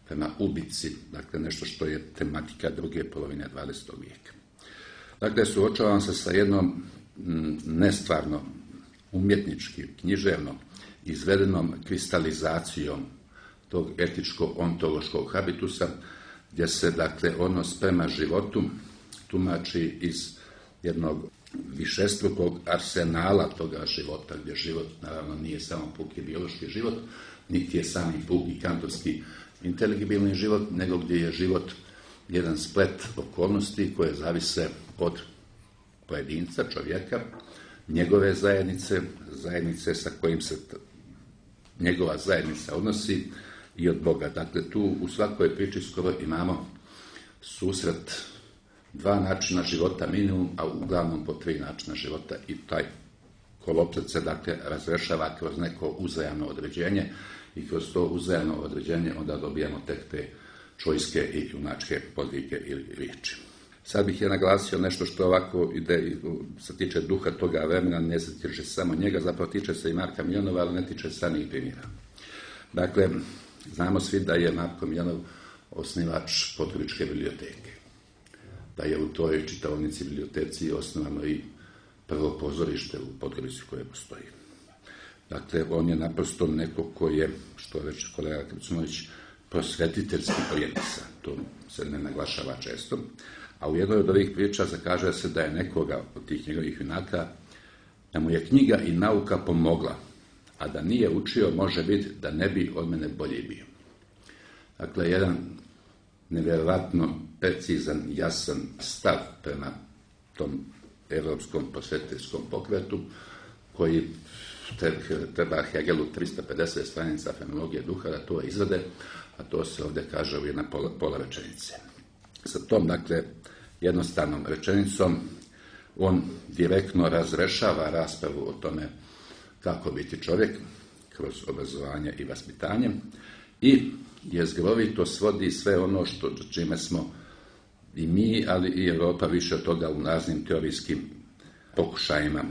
prema ubici, dakle nešto što je tematika druge polovine 20. vijeka. Dakle, suočavam se sa jednom nestvarno, umjetnički, književno izvedenom kristalizacijom tog etičko-ontološkog habitusa, gdje se, dakle, odnos prema životu tumači iz jednog višestrukog arsenala toga života, gdje život, naravno, nije samo puki biološki život, niti je sami puki kantovski inteligibilni život, nego gdje je život jedan splet okolnosti koje zavise od pojedinca, čovjeka, njegove zajednice sa kojim se njegova zajednica odnosi i od Boga. Dakle, tu u svakoj priči skoro imamo susret dva načina života minimum, a uglavnom po tri načina života i taj koloplet se, dakle, razrešava kroz neko uzajamno određenje i kroz to uzajamno određenje onda dobijamo tek te čojske i junačke podvige ili riječi. Sad bih je naglasio nešto što ovako ide, se tiče duha toga vremena, ne se tiče samo njega, zapravo tiče se i Marka Miljanova, ali ne tiče samih primjera. Dakle, znamo svi da je Marko Miljanov osnivač Podgoričke biblioteke, da je u toj čitaonici biblioteci osnovano i prvo pozorište u Podgorici koje postoji. Dakle, on je naprosto neko koji je, što je već kolega Krcunović, prosvetiteljski prijednica. To se ne naglašava često. A u jednoj od ovih priča kaže se da je nekoga od tih njegovih junaka, da mu je knjiga i nauka pomogla, a da nije učio, može biti da ne bi od mene bolje bio. Dakle, jedan nevjerovatno precizan, jasan stav prema tom evropskom prosvetiteljskom pokretu, koji treba Hegelu 350 stranica fenomenologije duha da to izvede, a to se ovdje kaže u jedna pola rečenice. Sa tom, dakle, jednostavnom rečenicom on direktno razrešava raspravu o tome kako biti čovjek kroz obrazovanje i vaspitanje i jezgrovito svodi sve ono što čime smo i mi, ali i Europa više od toga u raznim teorijskim pokušajima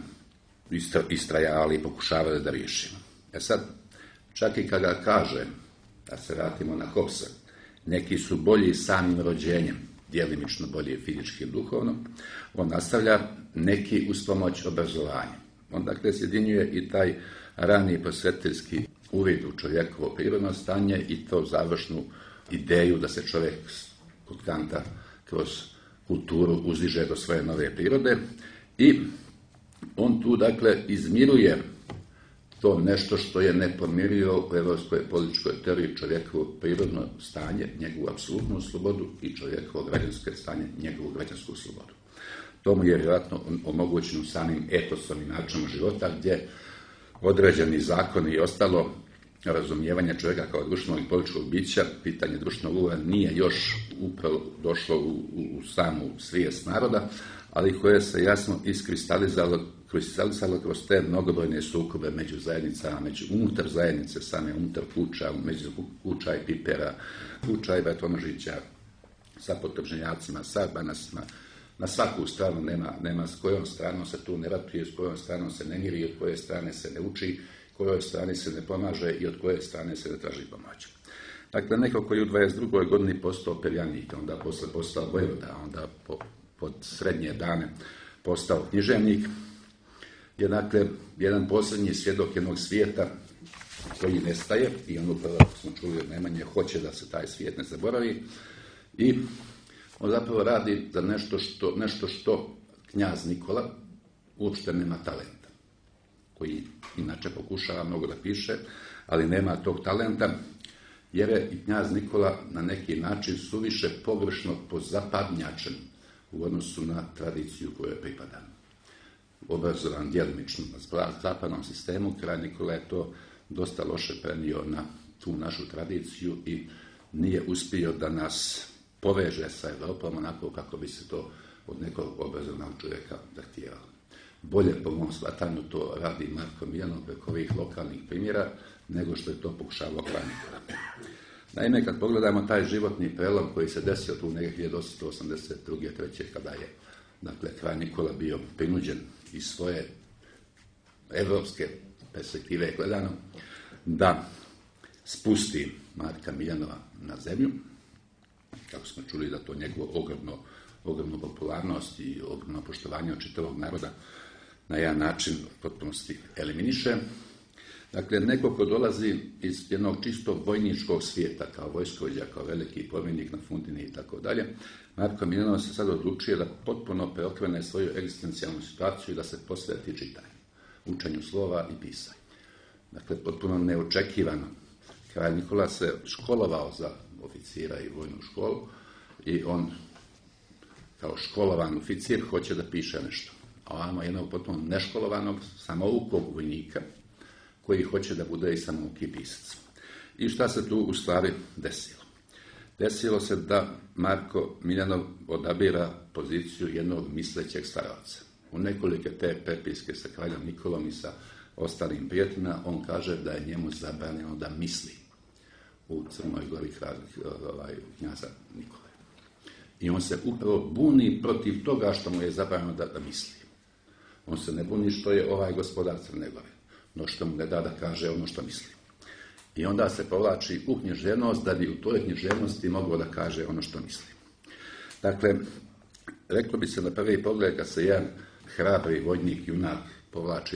istrajali i pokušavali da riješimo. Sad, čak i kada kaže, da se vratimo na Hobbesa, neki su bolji samim rođenjem, djelimično bolji fizički i duhovno, on nastavlja neki uz pomoć obrazovanja. On, dakle, sjedinjuje i taj rani prosvetiteljski uvid u čovjekovo prirodno stanje i to završnu ideju da se čovjek kod Kanta kroz kulturu uzdiže do svoje nove prirode i on tu, dakle, izmiruje to nešto što je nepomirivo u evropskoj političkoj teoriji čovjekovo prirodno stanje, njegovu apsolutnu slobodu i čovjekovo građansko stanje, njegovu građansku slobodu. To mu je vjerojatno omogućeno samim etosom i načinom života, gdje određeni zakoni i ostalo razumijevanje čovjeka kao društvenog i političkog bića, pitanje društvenog ugleda nije još upravo došlo u samu svijest naroda, ali koje se jasno iskristalizalo kroz te mnogobrojne sukobe među zajednicama, unutar zajednice, same unutar kuća, među kuća i pipera, kuća i betonožića, sa potopženjacima, sa banasima, na svaku stranu nema s kojom stranom se tu ne ratuje, s kojom stranom se ne miri, od koje strane se ne uči, kojoj strani se ne pomaže i od koje strane se ne traži pomoć. Dakle, neko koji u 22. godini postao perjanik, onda posle postao vojvoda, onda pod srednje dane postao književnik, je, dakle, jedan posljednji svjedok jednog svijeta koji nestaje i on upravo, smo čuli od Nemanje, hoće da se taj svijet ne zaboravi i on zapravo radi za nešto što knjaz Nikola uopšte nema talenta, koji inače pokušava mnogo da piše, ali nema tog talenta, jer je i knjaz Nikola na neki način suviše pogrešno pozapadnjačen u odnosu na tradiciju kojoj pripada. Obrazovan djelimično na zapadnom sistemu, kralj Nikola je to dosta loše prenio na tu našu tradiciju i nije uspio da nas poveže sa Evropom onako kako bi se to od nekog obrazovnog čovjeka zahtijevalo. Bolje po mom shvatanju to radi Marko Miljanov preko ovih lokalnih primjera nego što je to pokušavao kralj Nikola. Naime, kad pogledamo taj životni prelom koji se desio tu negdje 1882. 3. kada je, dakle, kralj Nikola bio prinuđen iz svoje evropske perspektive gledano da spusti Marka Miljanova na zemlju, kako smo čuli da to njegovo ogromnu popularnost i ogromno poštovanje od čitavog naroda na jedan način u potpunosti eliminiše. Dakle, neko ko dolazi iz jednog čisto vojničkog svijeta, kao vojskovođa, kao veliki pobjednik na Fundini i tako dalje, Marko Miljanov se sad odlučuje da potpuno preokrene svoju egzistencijalnu situaciju i da se posveti čitanju, učenju slova i pisanju. Dakle, potpuno neočekivano. Kralj Nikola se školovao za oficira i vojnu školu i on kao školovan oficir hoće da piše nešto. A ovamo jednog potpuno neškolovanog, samoukog vojnika koji hoće da bude i samouki pisac. I šta se tu u stvari desilo? Desilo se da Marko Miljanov odabira poziciju jednog mislećeg staraca. U nekolike te prepiske sa kraljom Nikolom i sa ostalim prijateljima on kaže da je njemu zabranjeno da misli u Crnoj Gori knjaza Nikole. I on se upravo buni protiv toga što mu je zabranjeno da misli. On se ne buni što je ovaj gospodar Crne Gore, no što mu ne da da kaže ono što misli. I onda se povlači u književnost da bi u toj književnosti mogao da kaže ono što misli. Dakle, reklo bi se na prvi pogled kad se jedan hrabri vojnik, junak povlači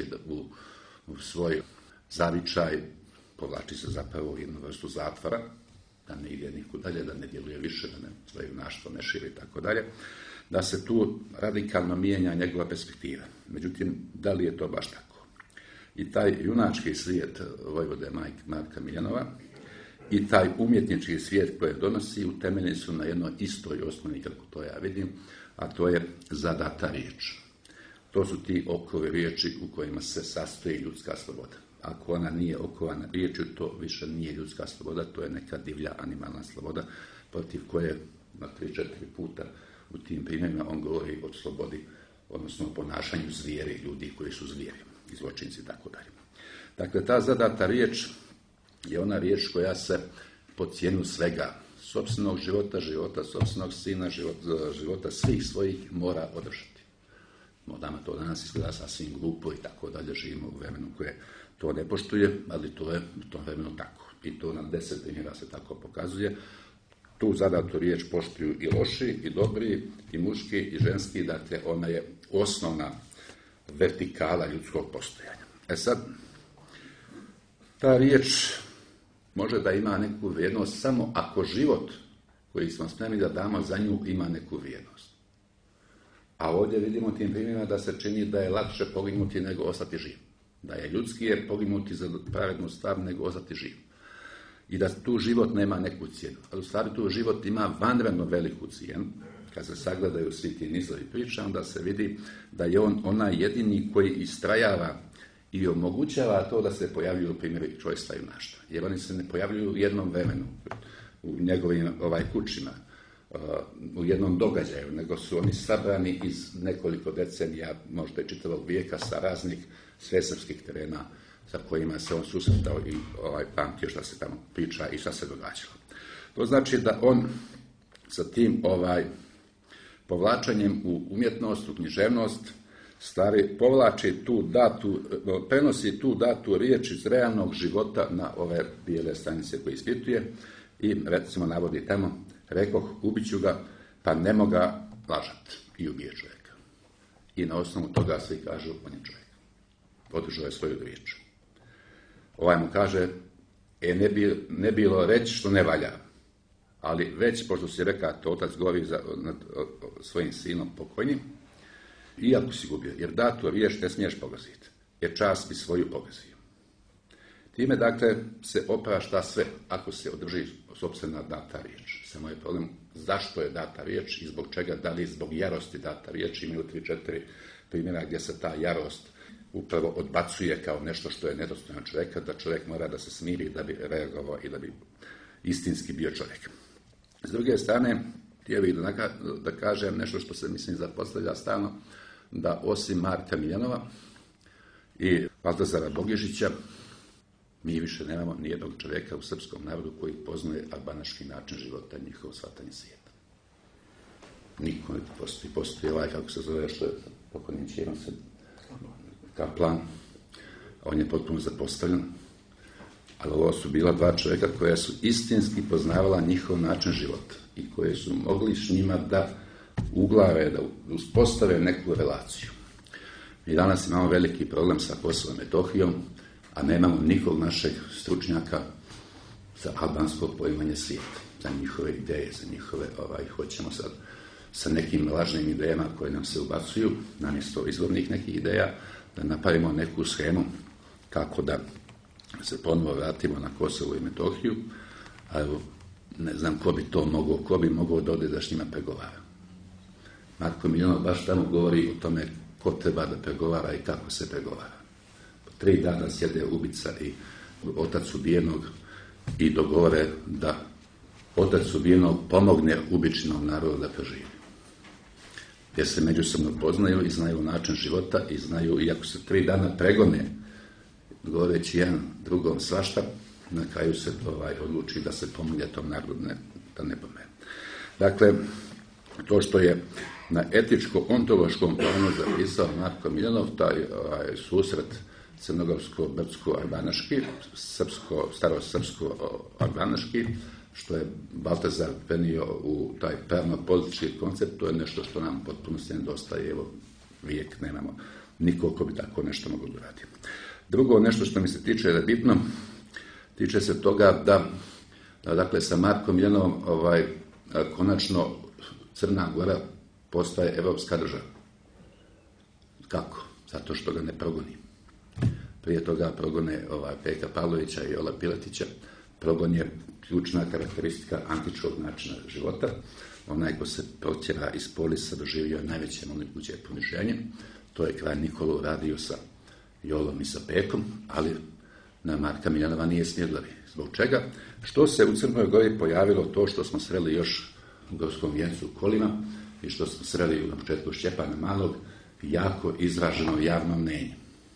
u svoj zavičaj, povlači se zapravo u jednu vrstu zatvora, da ne ide nikud dalje, da ne djeluje više, da svoje junaštvo ne širi i tako dalje, da se tu radikalno mijenja njegova perspektiva. Međutim, da li je to baš tako? I taj junački svijet vojvode Marka Miljanova i taj umjetnički svijet koji donosi utemeljeni su na jednoj istoj osnovi, kako to ja vidim, a to je zadata riječ. To su ti okovi riječi u kojima se sastoji ljudska sloboda. Ako ona nije okovana riječju, to više nije ljudska sloboda, to je neka divlja animalna sloboda, protiv koje na 3-4 puta u tim primjerima on govori o slobodi, odnosno o ponašanju zvijeri, ljudi koji su zvijeri, zločinci i tako dalje. Dakle, ta zadata riječ je ona riječ koja se po cijenu svega, sopstvenog života sopstvenog sina, života svih svojih mora održati. Nama to danas izgleda sasvim glupo i tako dalje, živimo u vremenu koje to ne poštuje, ali to je u tom vremenu tako. I to na 10 primjera se tako pokazuje. Tu zadatu riječ poštuju i loši, i dobri, i muški, i ženski, dakle ona je osnovna vertikala ljudskog postojanja. Sad, ta riječ može da ima neku vrijednost samo ako život koji smo spremni da damo za nju ima neku vrijednost. A ovdje vidimo tim primjerima da se čini da je lakše poginuti nego ostati živ. Da je ljudski je poginuti za pravednu stvar nego ostati živ. I da tu život nema neku cijenu. Ali u stvari tu život ima vanredno veliku cijenu. Kad se sagledaju svi ti nizovi priča, onda se vidi da je on onaj jedini koji istrajava i omogućava to da se pojavljuju primjeri čojstva i junaštva. Jer oni se ne pojavljuju u jednom vremenu, u njegovim kućima, u jednom događaju, nego su oni sabrani iz nekoliko decenija, možda i čitavog vijeka, sa raznih svesrpskih terena sa kojima se on susretao i pamtio šta se tamo priča i šta se događalo. To znači da on sa tim povlačenjem u umjetnost, u književnost, prenosi tu datu riječ iz realnog života na ove bijele stranice koje ispituje i recimo navodi tamo, rekoh, ubit ću ga, pa nemo ga lažat i ubije čovjeka. I na osnovu toga svi kažu, on je čovjek. Održao je svoju riječ. Ovaj mu kaže, ne bilo reći što ne valja, ali već, pošto si rekao, to otac govori nad svojim sinom pokojnim, iako si gubio, jer datu riječ ne smiješ pogaziti, jer čast bi svoju pogazio. Time, dakle, se oprašta sve ako se održi sopstvena data riječ. Samo je problem zašto je data riječ i zbog čega, da li zbog jarosti data riječ. Imaju 3-4 primjera gdje se ta jarost upravo odbacuje kao nešto što je nedostojno čovjeka, da čovjek mora da se smiri da bi reagovao i da bi istinski bio čovjek. S druge strane, htio bih da kažem nešto što se, mislim, zapostavlja stalno, da osim Marka Miljanova i Baltazara Bogišića, mi više nemamo nijednog čovjeka u srpskom narodu koji poznaje albanaški način života, njihovo shvatanje svijeta. Niko ne postoji kako se zove, što je pokojnim Ćirom se Kaplan, on je potpuno zapostavljen. Ali ovo su bila dva čovjeka koja su istinski poznavala njihov način života i koje su mogli s njima da uglave, da uspostave neku relaciju. Mi danas imamo veliki problem sa Kosovom i Metohijom, a nemamo nikog našeg stručnjaka za albansko poimanje svijeta, za njihove ideje, za njihove, hoćemo sad sa nekim lažnim idejama koje nam se ubacuju, namjesto izvornih nekih ideja, da napravimo neku shemu kako da se ponovo vratimo na Kosovo i Metohiju, a evo, ne znam ko bi mogao da ode da s njima pregovara. Marko Miljanov baš tamo govori o tome ko treba da pregovara i kako se pregovara. 3 dana sjede ubica i otac ubijenog i dogovore da otac ubijenog pomogne ubičnom narodu da preživi. Jer se međusobno poznaju i znaju način života i znaju, i ako se 3 dana pregone, govoreći jedan drugom svašta, na kraju se odluči da se pomogne tom narodu da ne pomene. Dakle, to što je na etičko-ontološkom planu zapisao Marko Miljanov, taj susret crnogorsko-brdsko-arbanaški, staro-srpsko-arbanaški, što je Baltazar prenio u taj pravno-politički koncept, to je nešto što nam potpuno se nedostaje, evo, vijek nemamo nikog ko bi tako nešto moglo uraditi. Drugo, nešto što mi se tiče da je bitno, tiče se toga da, dakle, sa Markom Miljanovom konačno Crna Gora postaje evropska država. Kako? Zato što ga ne progoni. Prije toga progone Peka Pavlovića i Jola Piletića. Progon je ključna karakteristika antičkog načina života. Onaj ko se protjera iz polisa doživio najveće moguće poniženje. To je kralj Nikola uradio sa Jolom i sa Pekom, ali na Marka Miljanova nije smjedlavi. Zbog čega? Što se u Crnoj Gori pojavilo to što smo sreli još u Gorskom vijencu Kolima i što smo sreli na početku Šćepana Malog, jako izraženo javno mnenje.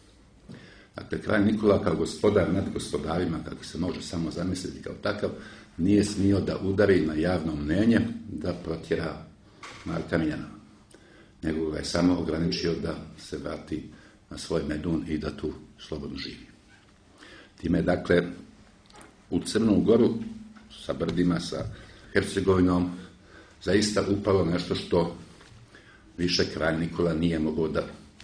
Dakle, kralj Nikola kao gospodar nad gospodarima, kako se može samo zamisliti kao takav, nije smio da udari na javno mnenje da protjera Marka Miljanova, nego ga je samo ograničio da se vrati na svoj Medun i da tu slobodno živi. Time, dakle, u Crnu Goru sa Brdima, sa Hercegovinom, zaista upalo nešto što više kralj Nikola nije mogao da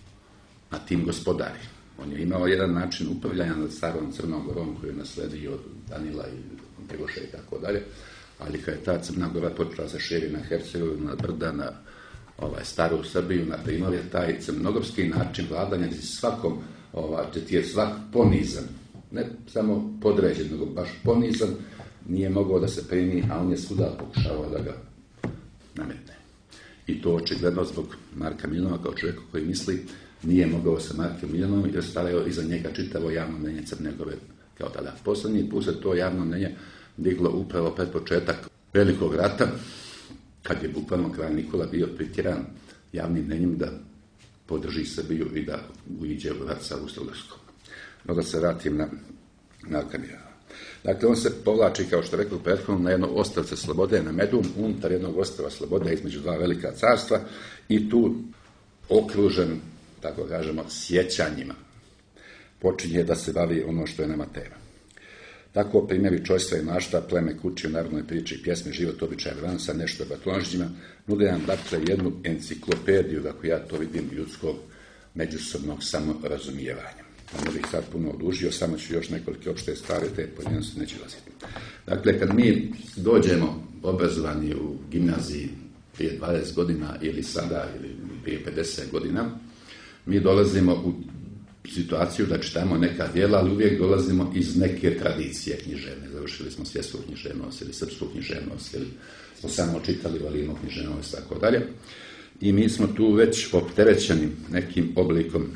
na tim gospodari. On je imao jedan način upravljanja nad starom Crnom Gorom koju je nasledio od Danila i Tegoša i tako dalje, ali kad je ta Crna Gora počela se širi na Hercegovinu, na Brda, na staru Srbiju, na Primorje, taj crnogorski način vladanja gdje svakom, gdje ti je svak ponizan, ne samo podređen, nego baš ponizan, nije mogao da se primi, a on je svuda pokušavao da ga nametne. I to očigledno zbog Marka Miljanova kao čovjeka koji misli nije mogao sa Markom Miljanovom jer stavio iza njega čitavo javno mnenje Crne Gore kao tada. Posljednji put se to javno mnenje diglo upravo pred početak Velikog rata, kad je bukvalno kralj Nikola bio pritjeran javnim mnenjem da podrži Srbiju i da uđe u rat sa Austro-Ugarskom. No da se vratim na Marka Miljanova. Dakle, on se povlači, kao što rekao prethodno, na jedno ostrvce slobode, na Medun, unutar jednog ostrva slobode između 2 velika carstva i tu okružen, tako kažemo, sjećanjima počinje da se bavi ono što je nama tema. Tako primjeri čojstva i mašta, pleme kući u narodnoj priči i pjesmi, život, običaj, Vransa, nešto o Batlonžićima, nude nam, dakle, jednu enciklopediju, kako ja to vidim, ljudskog međusobnog samorazumijevanja. Ne bih sad puno odužio, samo ću još nekoliko opšte stvari, te pojedinosti neću raziti. Dakle, kad mi dođemo obrazovani u gimnaziji prije 20 godina ili sada, ili prije 50 godina, mi dolazimo u situaciju da čitamo neka djela, ali uvijek dolazimo iz neke tradicije književne. Završili smo svjetsku književnost ili srpsku književnost ili smo samo čitali Valinu književnost i tako dalje. I mi smo tu već opterećeni nekim oblikom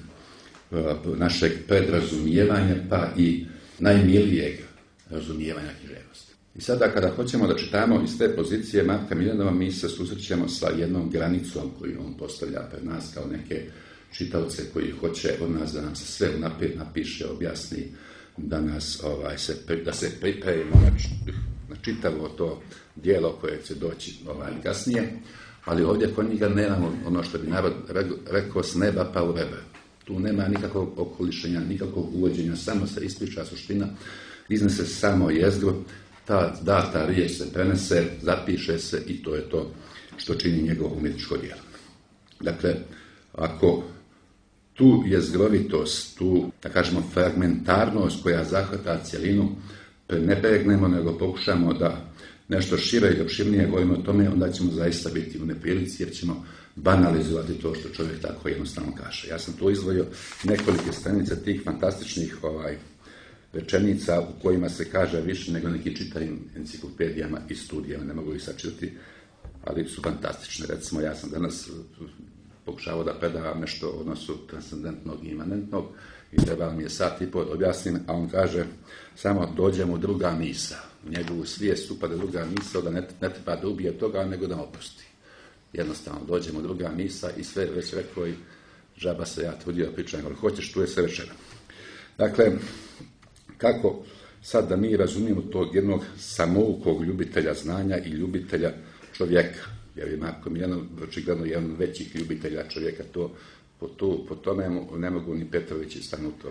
našeg predrazumijevanja pa i najmilijeg razumijevanja književnosti. I sada kada hoćemo da čitamo iz te pozicije Marka Miljanova, mi se susrećemo sa jednom granicom koju on postavlja pred nas kao neke čitavce koji hoće od nas da nam se sve unaprijed napiše, objasni, da nas da se pripremimo na čitavo to dijelo koje će doći kasnije, ali ovdje kod njega nemamo ono što bi narod rekao s neba pa u rebe. Tu nema nikakvog okolišenja, nikakvog uvođenja, samo se ispriča suština iznese samo jezgru, ta data riječ se prenese, zapiše se i to je to što čini njegovo umjetničko djelo. Dakle, ako tu jezgrovitost, tu, da kažemo, fragmentarnost koja zahvata cjelinu ne pregnemo, nego pokušamo da nešto šire i opširnije govorimo o tome, onda ćemo zaista biti u neprilici jer ćemo banalizovati to što čovjek tako jednostavno kaže. Ja sam tu izdvojio nekolike stranice tih fantastičnih rečenica u kojima se kaže više nego neki čitavim enciklopedijama i studijama, ne mogu ih sačitati, ali su fantastične. Recimo, ja sam danas pokušavao da predavam nešto o odnosu transcendentnog i imanentnog i trebalo mi je sat i pol objasnim, a on kaže samo dođemo u druga misa. U njegovu svijest upada druga misa, da ne treba da ubije toga, nego da oprosti. Jednostavno, dođemo u druga misa i sve već rekao i žaba se ja trudio pričam, ali hoćeš, tu je sve rečeno. Dakle, kako sad da mi razumijemo tog jednog samoukog ljubitelja znanja i ljubitelja čovjeka, jer Marko Miljano očigledno jedan od većih ljubitelja čovjeka, to po tome ne mogu ni Petrovići stanuti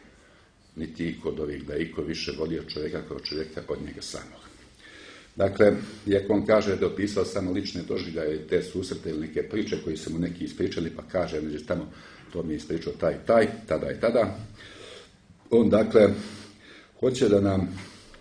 niti iko od ovih, da iko više volio čovjeka kao čovjeka od njega samog. Dakle, iako on kaže da je opisao samo lične doživljaje, te susrete ili neke priče koje su mu neki ispričali, pa kaže, među tamo, to mi je ispričao taj, tada i tada, on dakle hoće da nam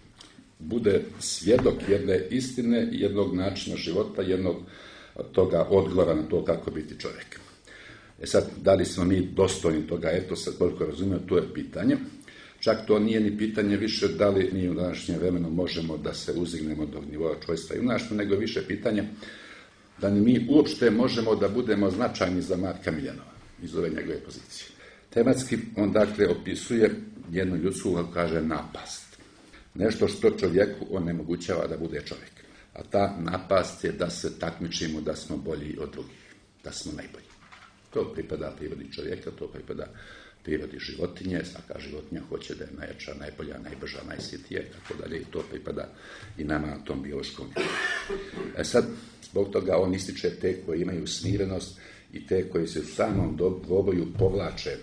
bude svjedok jedne istine, jednog načina života, jednog toga odgovora na to kako biti čovjek. Sad, da li smo mi dostojni toga etosa, koliko razumijemo, to je pitanje. Čak to nije ni pitanje više da li mi u današnjem vremenu možemo da se uzignemo do nivoa čojstva i junaštva, nego više pitanje da ni mi uopšte možemo da budemo značajni za Marka Miljanova iz ove njegove pozicije. Tematski on dakle opisuje jednu ljudsku, kako kaže, napast. Nešto što čovjeku onemogućava da bude čovjek. A ta napast je da se takmičimo da smo bolji od drugih, da smo najbolji. To pripada prirodi čovjeka, to pripada prirodi životinje, svaka životinja hoće da je najjača, najbolja, najbrža, najsvjetija, tako dalje, i to pripada i nama na tom biološkom nivou. Sad, zbog toga on ističe te koji imaju smirenost i te koji se u samom dvoboju povlače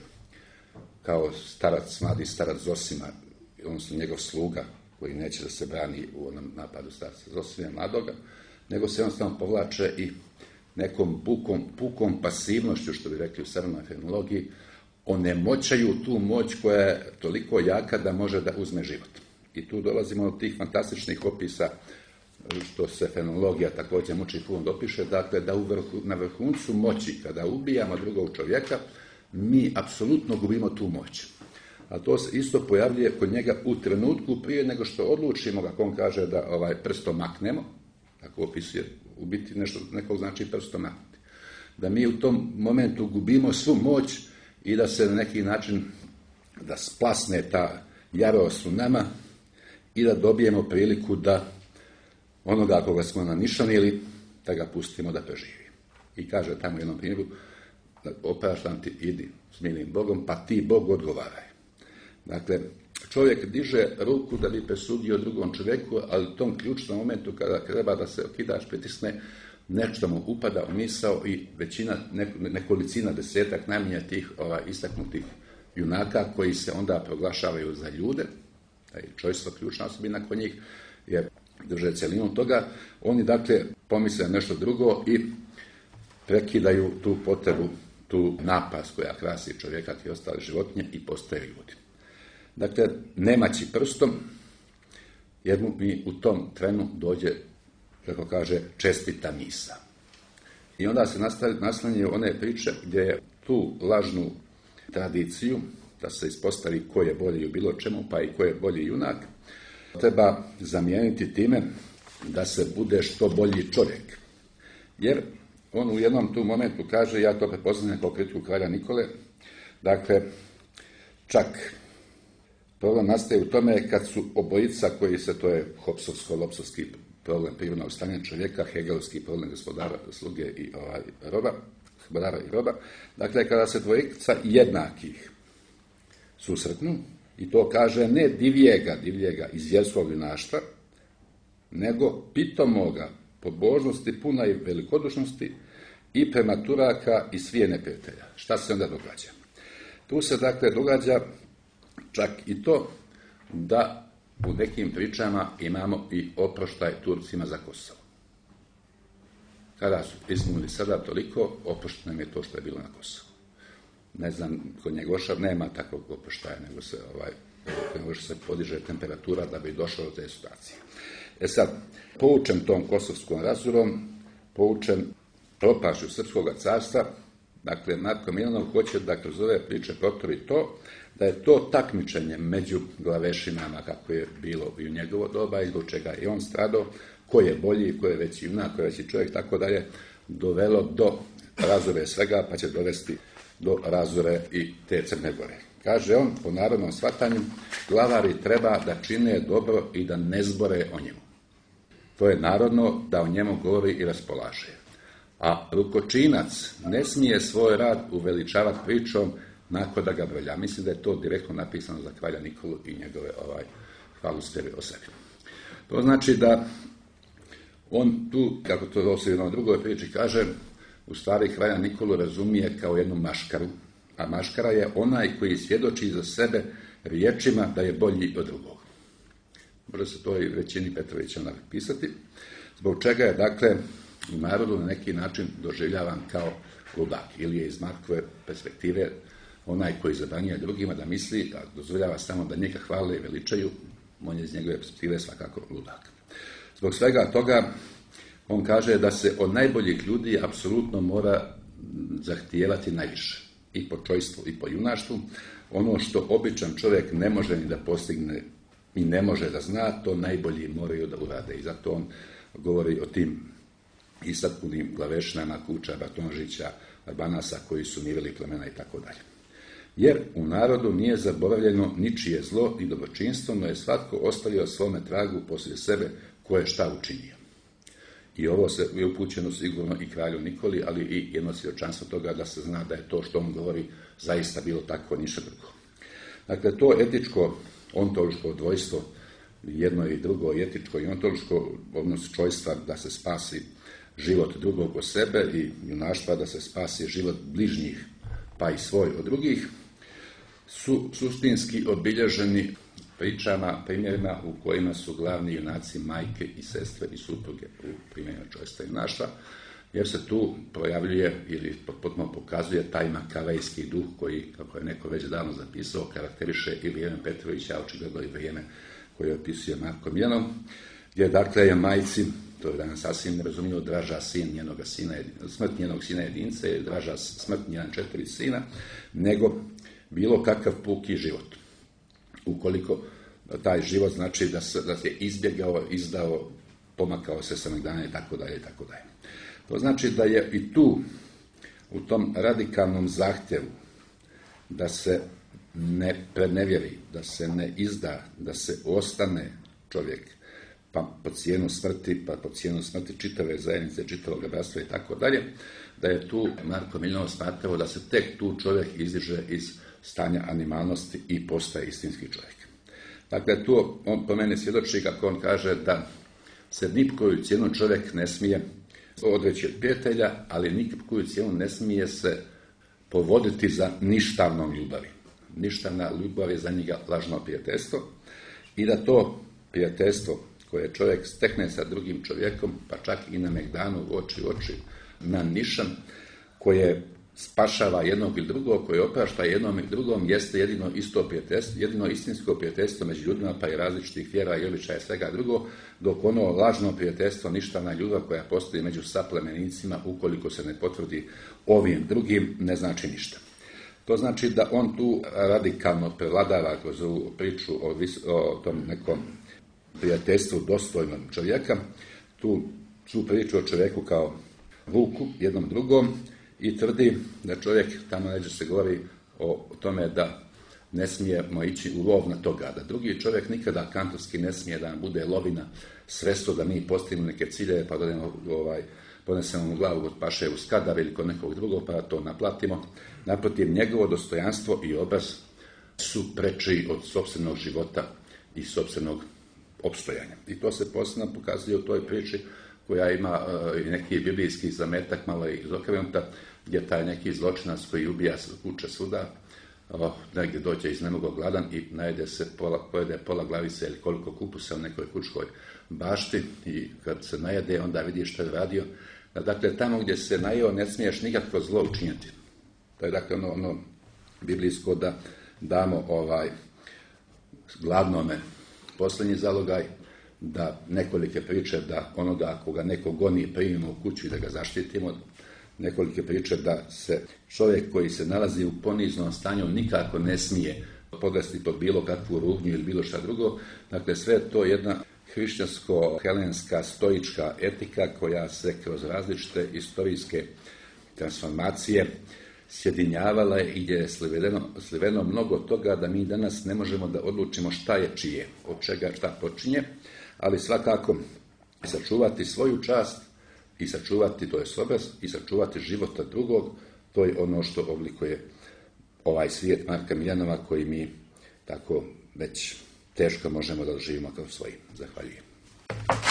kao starac, mladi starac Zosima, odnosno njegov sluga, koji neće da se brani u onom napadu starca Zosima mladoga, nego se jednostavno povlače i nekom pukom pasivnošću, što bi rekli u savremenoj fenologiji, onemoćaju tu moć koja je toliko jaka da može da uzme život. I tu dolazimo do tih fantastičnih opisa, što se fenologija također muči puno dopiše, dakle da na vrhuncu moći, kada ubijamo drugog čovjeka, mi apsolutno gubimo tu moć. A to se isto pojavljuje kod njega u trenutku prije nego što odlučimo, kako on kaže, da prstom maknemo, tako opisuje, ubiti nešto, nekog znači prstom maknuti. Da mi u tom momentu gubimo svu moć i da se na neki način da splasne ta jarost u nama i da dobijemo priliku da onoga koga smo nanišanili, da ga pustimo da preživi. I kaže tamo u jednom primjeru, opraštam ti, idi s milim Bogom, pa ti Bog odgovaraj. Dakle, čovjek diže ruku da bi presudio drugom čovjeku, ali u tom ključnom momentu kada treba da se okidač pritisne, nešto mu upada u misao i većina, nekolicina, desetak najmanje tih istaknutih junaka koji se onda proglašavaju za ljude, taj čojstvo ključna osobina kod njih, jer drže cjelinu toga, oni dakle pomisle nešto drugo i prekidaju tu potrebu, tu napast koja krasi čovjeka i ostale životinje i postaju ljudi. Dakle, nemaći prstom, jer mu mi u tom trenu dođe, kako kaže, čestita misa. I onda se naslanjaju one priče gdje je tu lažnu tradiciju, da se ispostavi ko je bolji u bilo čemu, pa i ko je bolji junak, treba zamijeniti time da se bude što bolji čovjek. Jer on u jednom tu momentu kaže, ja to prepoznam kao kritiku kralja Nikole, dakle, čak problem nastaje u tome kad su obojica koji se, to je Hobbesovsko-Lopsovski problem prirodnog stanja čovjeka, Hegelovski problem gospodara, sluge i gospodara i roba, dakle, kada se dvojica jednakih susretnu, i to kaže ne divljega iz vjerskog junaštva, nego pitomoga, pobožnosti, puna i velikodušnosti i prematuraka i svije neprijatelja. Šta se onda događa? Tu se dakle događa čak i to da u nekim pričama imamo i oproštaj Turcima za Kosovo. Kada su izgnuli sada toliko, oprošteno nam je to što je bilo na Kosovu. Ne znam, kod Njegoša nema takvog oproštaja, nego se podiže temperatura da bi došlo do te situacije. Sad, poučen tom kosovskom razorom, poučen propašću Srpskog carstva, dakle, Marko Milanov hoće da kroz ove priče protori to, da je to takmičenje među glavešinama, kako je bilo i u njegovo doba, i zbog čega je on stradao, ko je bolji, ko je veći junak, ko je veći čovjek, tako dalje, dovelo do razore svega, pa će dovesti do razore i te Crne Gore. Kaže on, po narodnom shvatanju, glavari treba da čine dobro i da ne zbore o njemu. To je narodno da o njemu govori i raspolaže. A rukočinac ne smije svoj rad uveličavati pričom nakon da ga brlja. Mislim da je to direktno napisano za kralja Nikolu i njegove hvaluspjeve o sebi. To znači da on tu, kako to u na drugoj priči kaže, u stvari kralja Nikolu razumije kao jednu maškaru, a maškara je onaj koji svjedoči za sebe riječima da je bolji od drugog. Može se to i većini Petrovića napisati, zbog čega je, dakle, u narodu na neki način doživljavan kao ludak, ili je iz Markove perspektive onaj koji zabranjuje drugima da misli, a dozvoljava samo da njega hvale i veličaju, on je iz njegove perspektive svakako ludak. Zbog svega toga, on kaže da se od najboljih ljudi apsolutno mora zahtijevati najviše. I po čojstvu i po junaštvu. Ono što običan čovjek ne može ni da postigne i ne može da zna, to najbolji moraju da urade. I zato on govori o tim istaknutim glavešinama Kuča, Batonžića, Banasa koji su niveli plemena i tako dalje. Jer u narodu nije zaboravljeno ničije zlo i dobročinstvo, no je svatko ostavio svome tragu poslije sebe ko je šta učinio. I ovo se je upućeno sigurno i kralju Nikoli, ali i jedno svjedočanstvo toga da se zna da je to što on govori zaista bilo tako, ništa drugo. Dakle, to etičko, ontološko dvojstvo, jedno i drugo, etičko i ontološko odnos čojstva da se spasi život drugog od sebe i junaštva da se spasi život bližnjih, pa i svoj od drugih, su suštinski obilježeni pričama, primjerima u kojima su glavni junaci majke i sestre i supruge u primjeru čojstva i junaštva, jer se tu projavljuje ili potpuno pokazuje taj makavejski duh koji, kako je neko već davno zapisao, karakteriše i vrijeme Petrovića, a očigledno i vrijeme koje opisuje Marko Milanov, gdje dakle je majci, to je danas sasvim nerazumljivo, draža smrt njenog sina jedince, draža smrt njenog 4 sina, nego bilo kakav puki život. Ukoliko taj život znači da se izbjegao, izdao, pomakao se sa dana i tako dalje i tako dalje. To znači da je i tu, u tom radikalnom zahtjevu, da se ne prenevjeri, da se ne izda, da se ostane čovjek, pa po cijenu smrti čitave zajednice, čitavog bratstva i tako dalje, da je tu Marko Milanov smatrao da se tek tu čovjek izdiže iz stanja animalnosti i postaje istinski čovjek. Dakle, tu on po meni svjedoči kako on kaže da se ni po koju cijenu čovjek ne smije odreći od prijatelja, ali ni po koju cijenu ne smije se povoditi za ništavnom ljubavi. Ništavna ljubav je za njega lažno prijateljstvo i da to prijateljstvo koje čovjek stekne sa drugim čovjekom, pa čak i na megdanu oči u oči, na nišan, koje spašava jednog ili drugog, koje oprašta jednom i drugom, jeste jedino isto prijateljstvo, jedino istinsko prijateljstvo među ljudima, pa i različitih vjera i običaja svega drugo, dok ono lažno prijateljstvo, ništavna ljubav koja postoji među saplemenicima, ukoliko se ne potvrdi ovim drugim, ne znači ništa. To znači da on tu radikalno prevladava kroz ovu priču o tom nekom prijateljstvu dostojnom čovjeka, tu priču o čovjeku kao vuku, jednom drugom, i tvrdi da čovjek, tamo neđe se govori o tome da ne smijemo ići u lov na toga, da drugi čovjek nikada kantovski ne smije da nam bude lovina, sredstvo da mi postignemo neke ciljeve, pa da ponesemo mu glavu kod paše u Skadar ili kod nekog drugog, pa da to naplatimo. Naprotiv, njegovo dostojanstvo i obraz su preči od sopstvenog života i sopstvenog opstojanja. I to se posebno pokazuje u toj priči koja ima neki biblijski zametak, malo izokrenuta, gdje taj neki zločinac koji ubija kuće svuda, negdje dođe iznemogao gladan i najede se pojede pola glavice ili koliko kupusa u nekoj kučkoj bašti i kad se najede onda vidiš što je radio. Dakle, tamo gdje se najeo ne smiješ nikakvo zlo učiniti. To je dakle ono biblijsko da damo gladnome posljednji zalogaj, da nekolike priče da onoga koga neko goni primimo u kuću i da ga zaštitimo, nekolike priče da se čovjek koji se nalazi u poniznom stanju nikako ne smije podvesti pod bilo kakvu rugnju ili bilo šta drugo. Dakle, sve je to jedna hrišćansko-helenska stoička etika koja se kroz različite istorijske transformacije sjedinjavala i gdje je sliveno mnogo toga da mi danas ne možemo da odlučimo šta je čije, od čega šta počinje, ali svakako sačuvati svoju čast i sačuvati, to je slobost, i sačuvati života drugog, to je ono što oblikuje ovaj svijet Marka Miljanova koji mi tako već teško možemo da doživimo kao svoj. Zahvaljujem.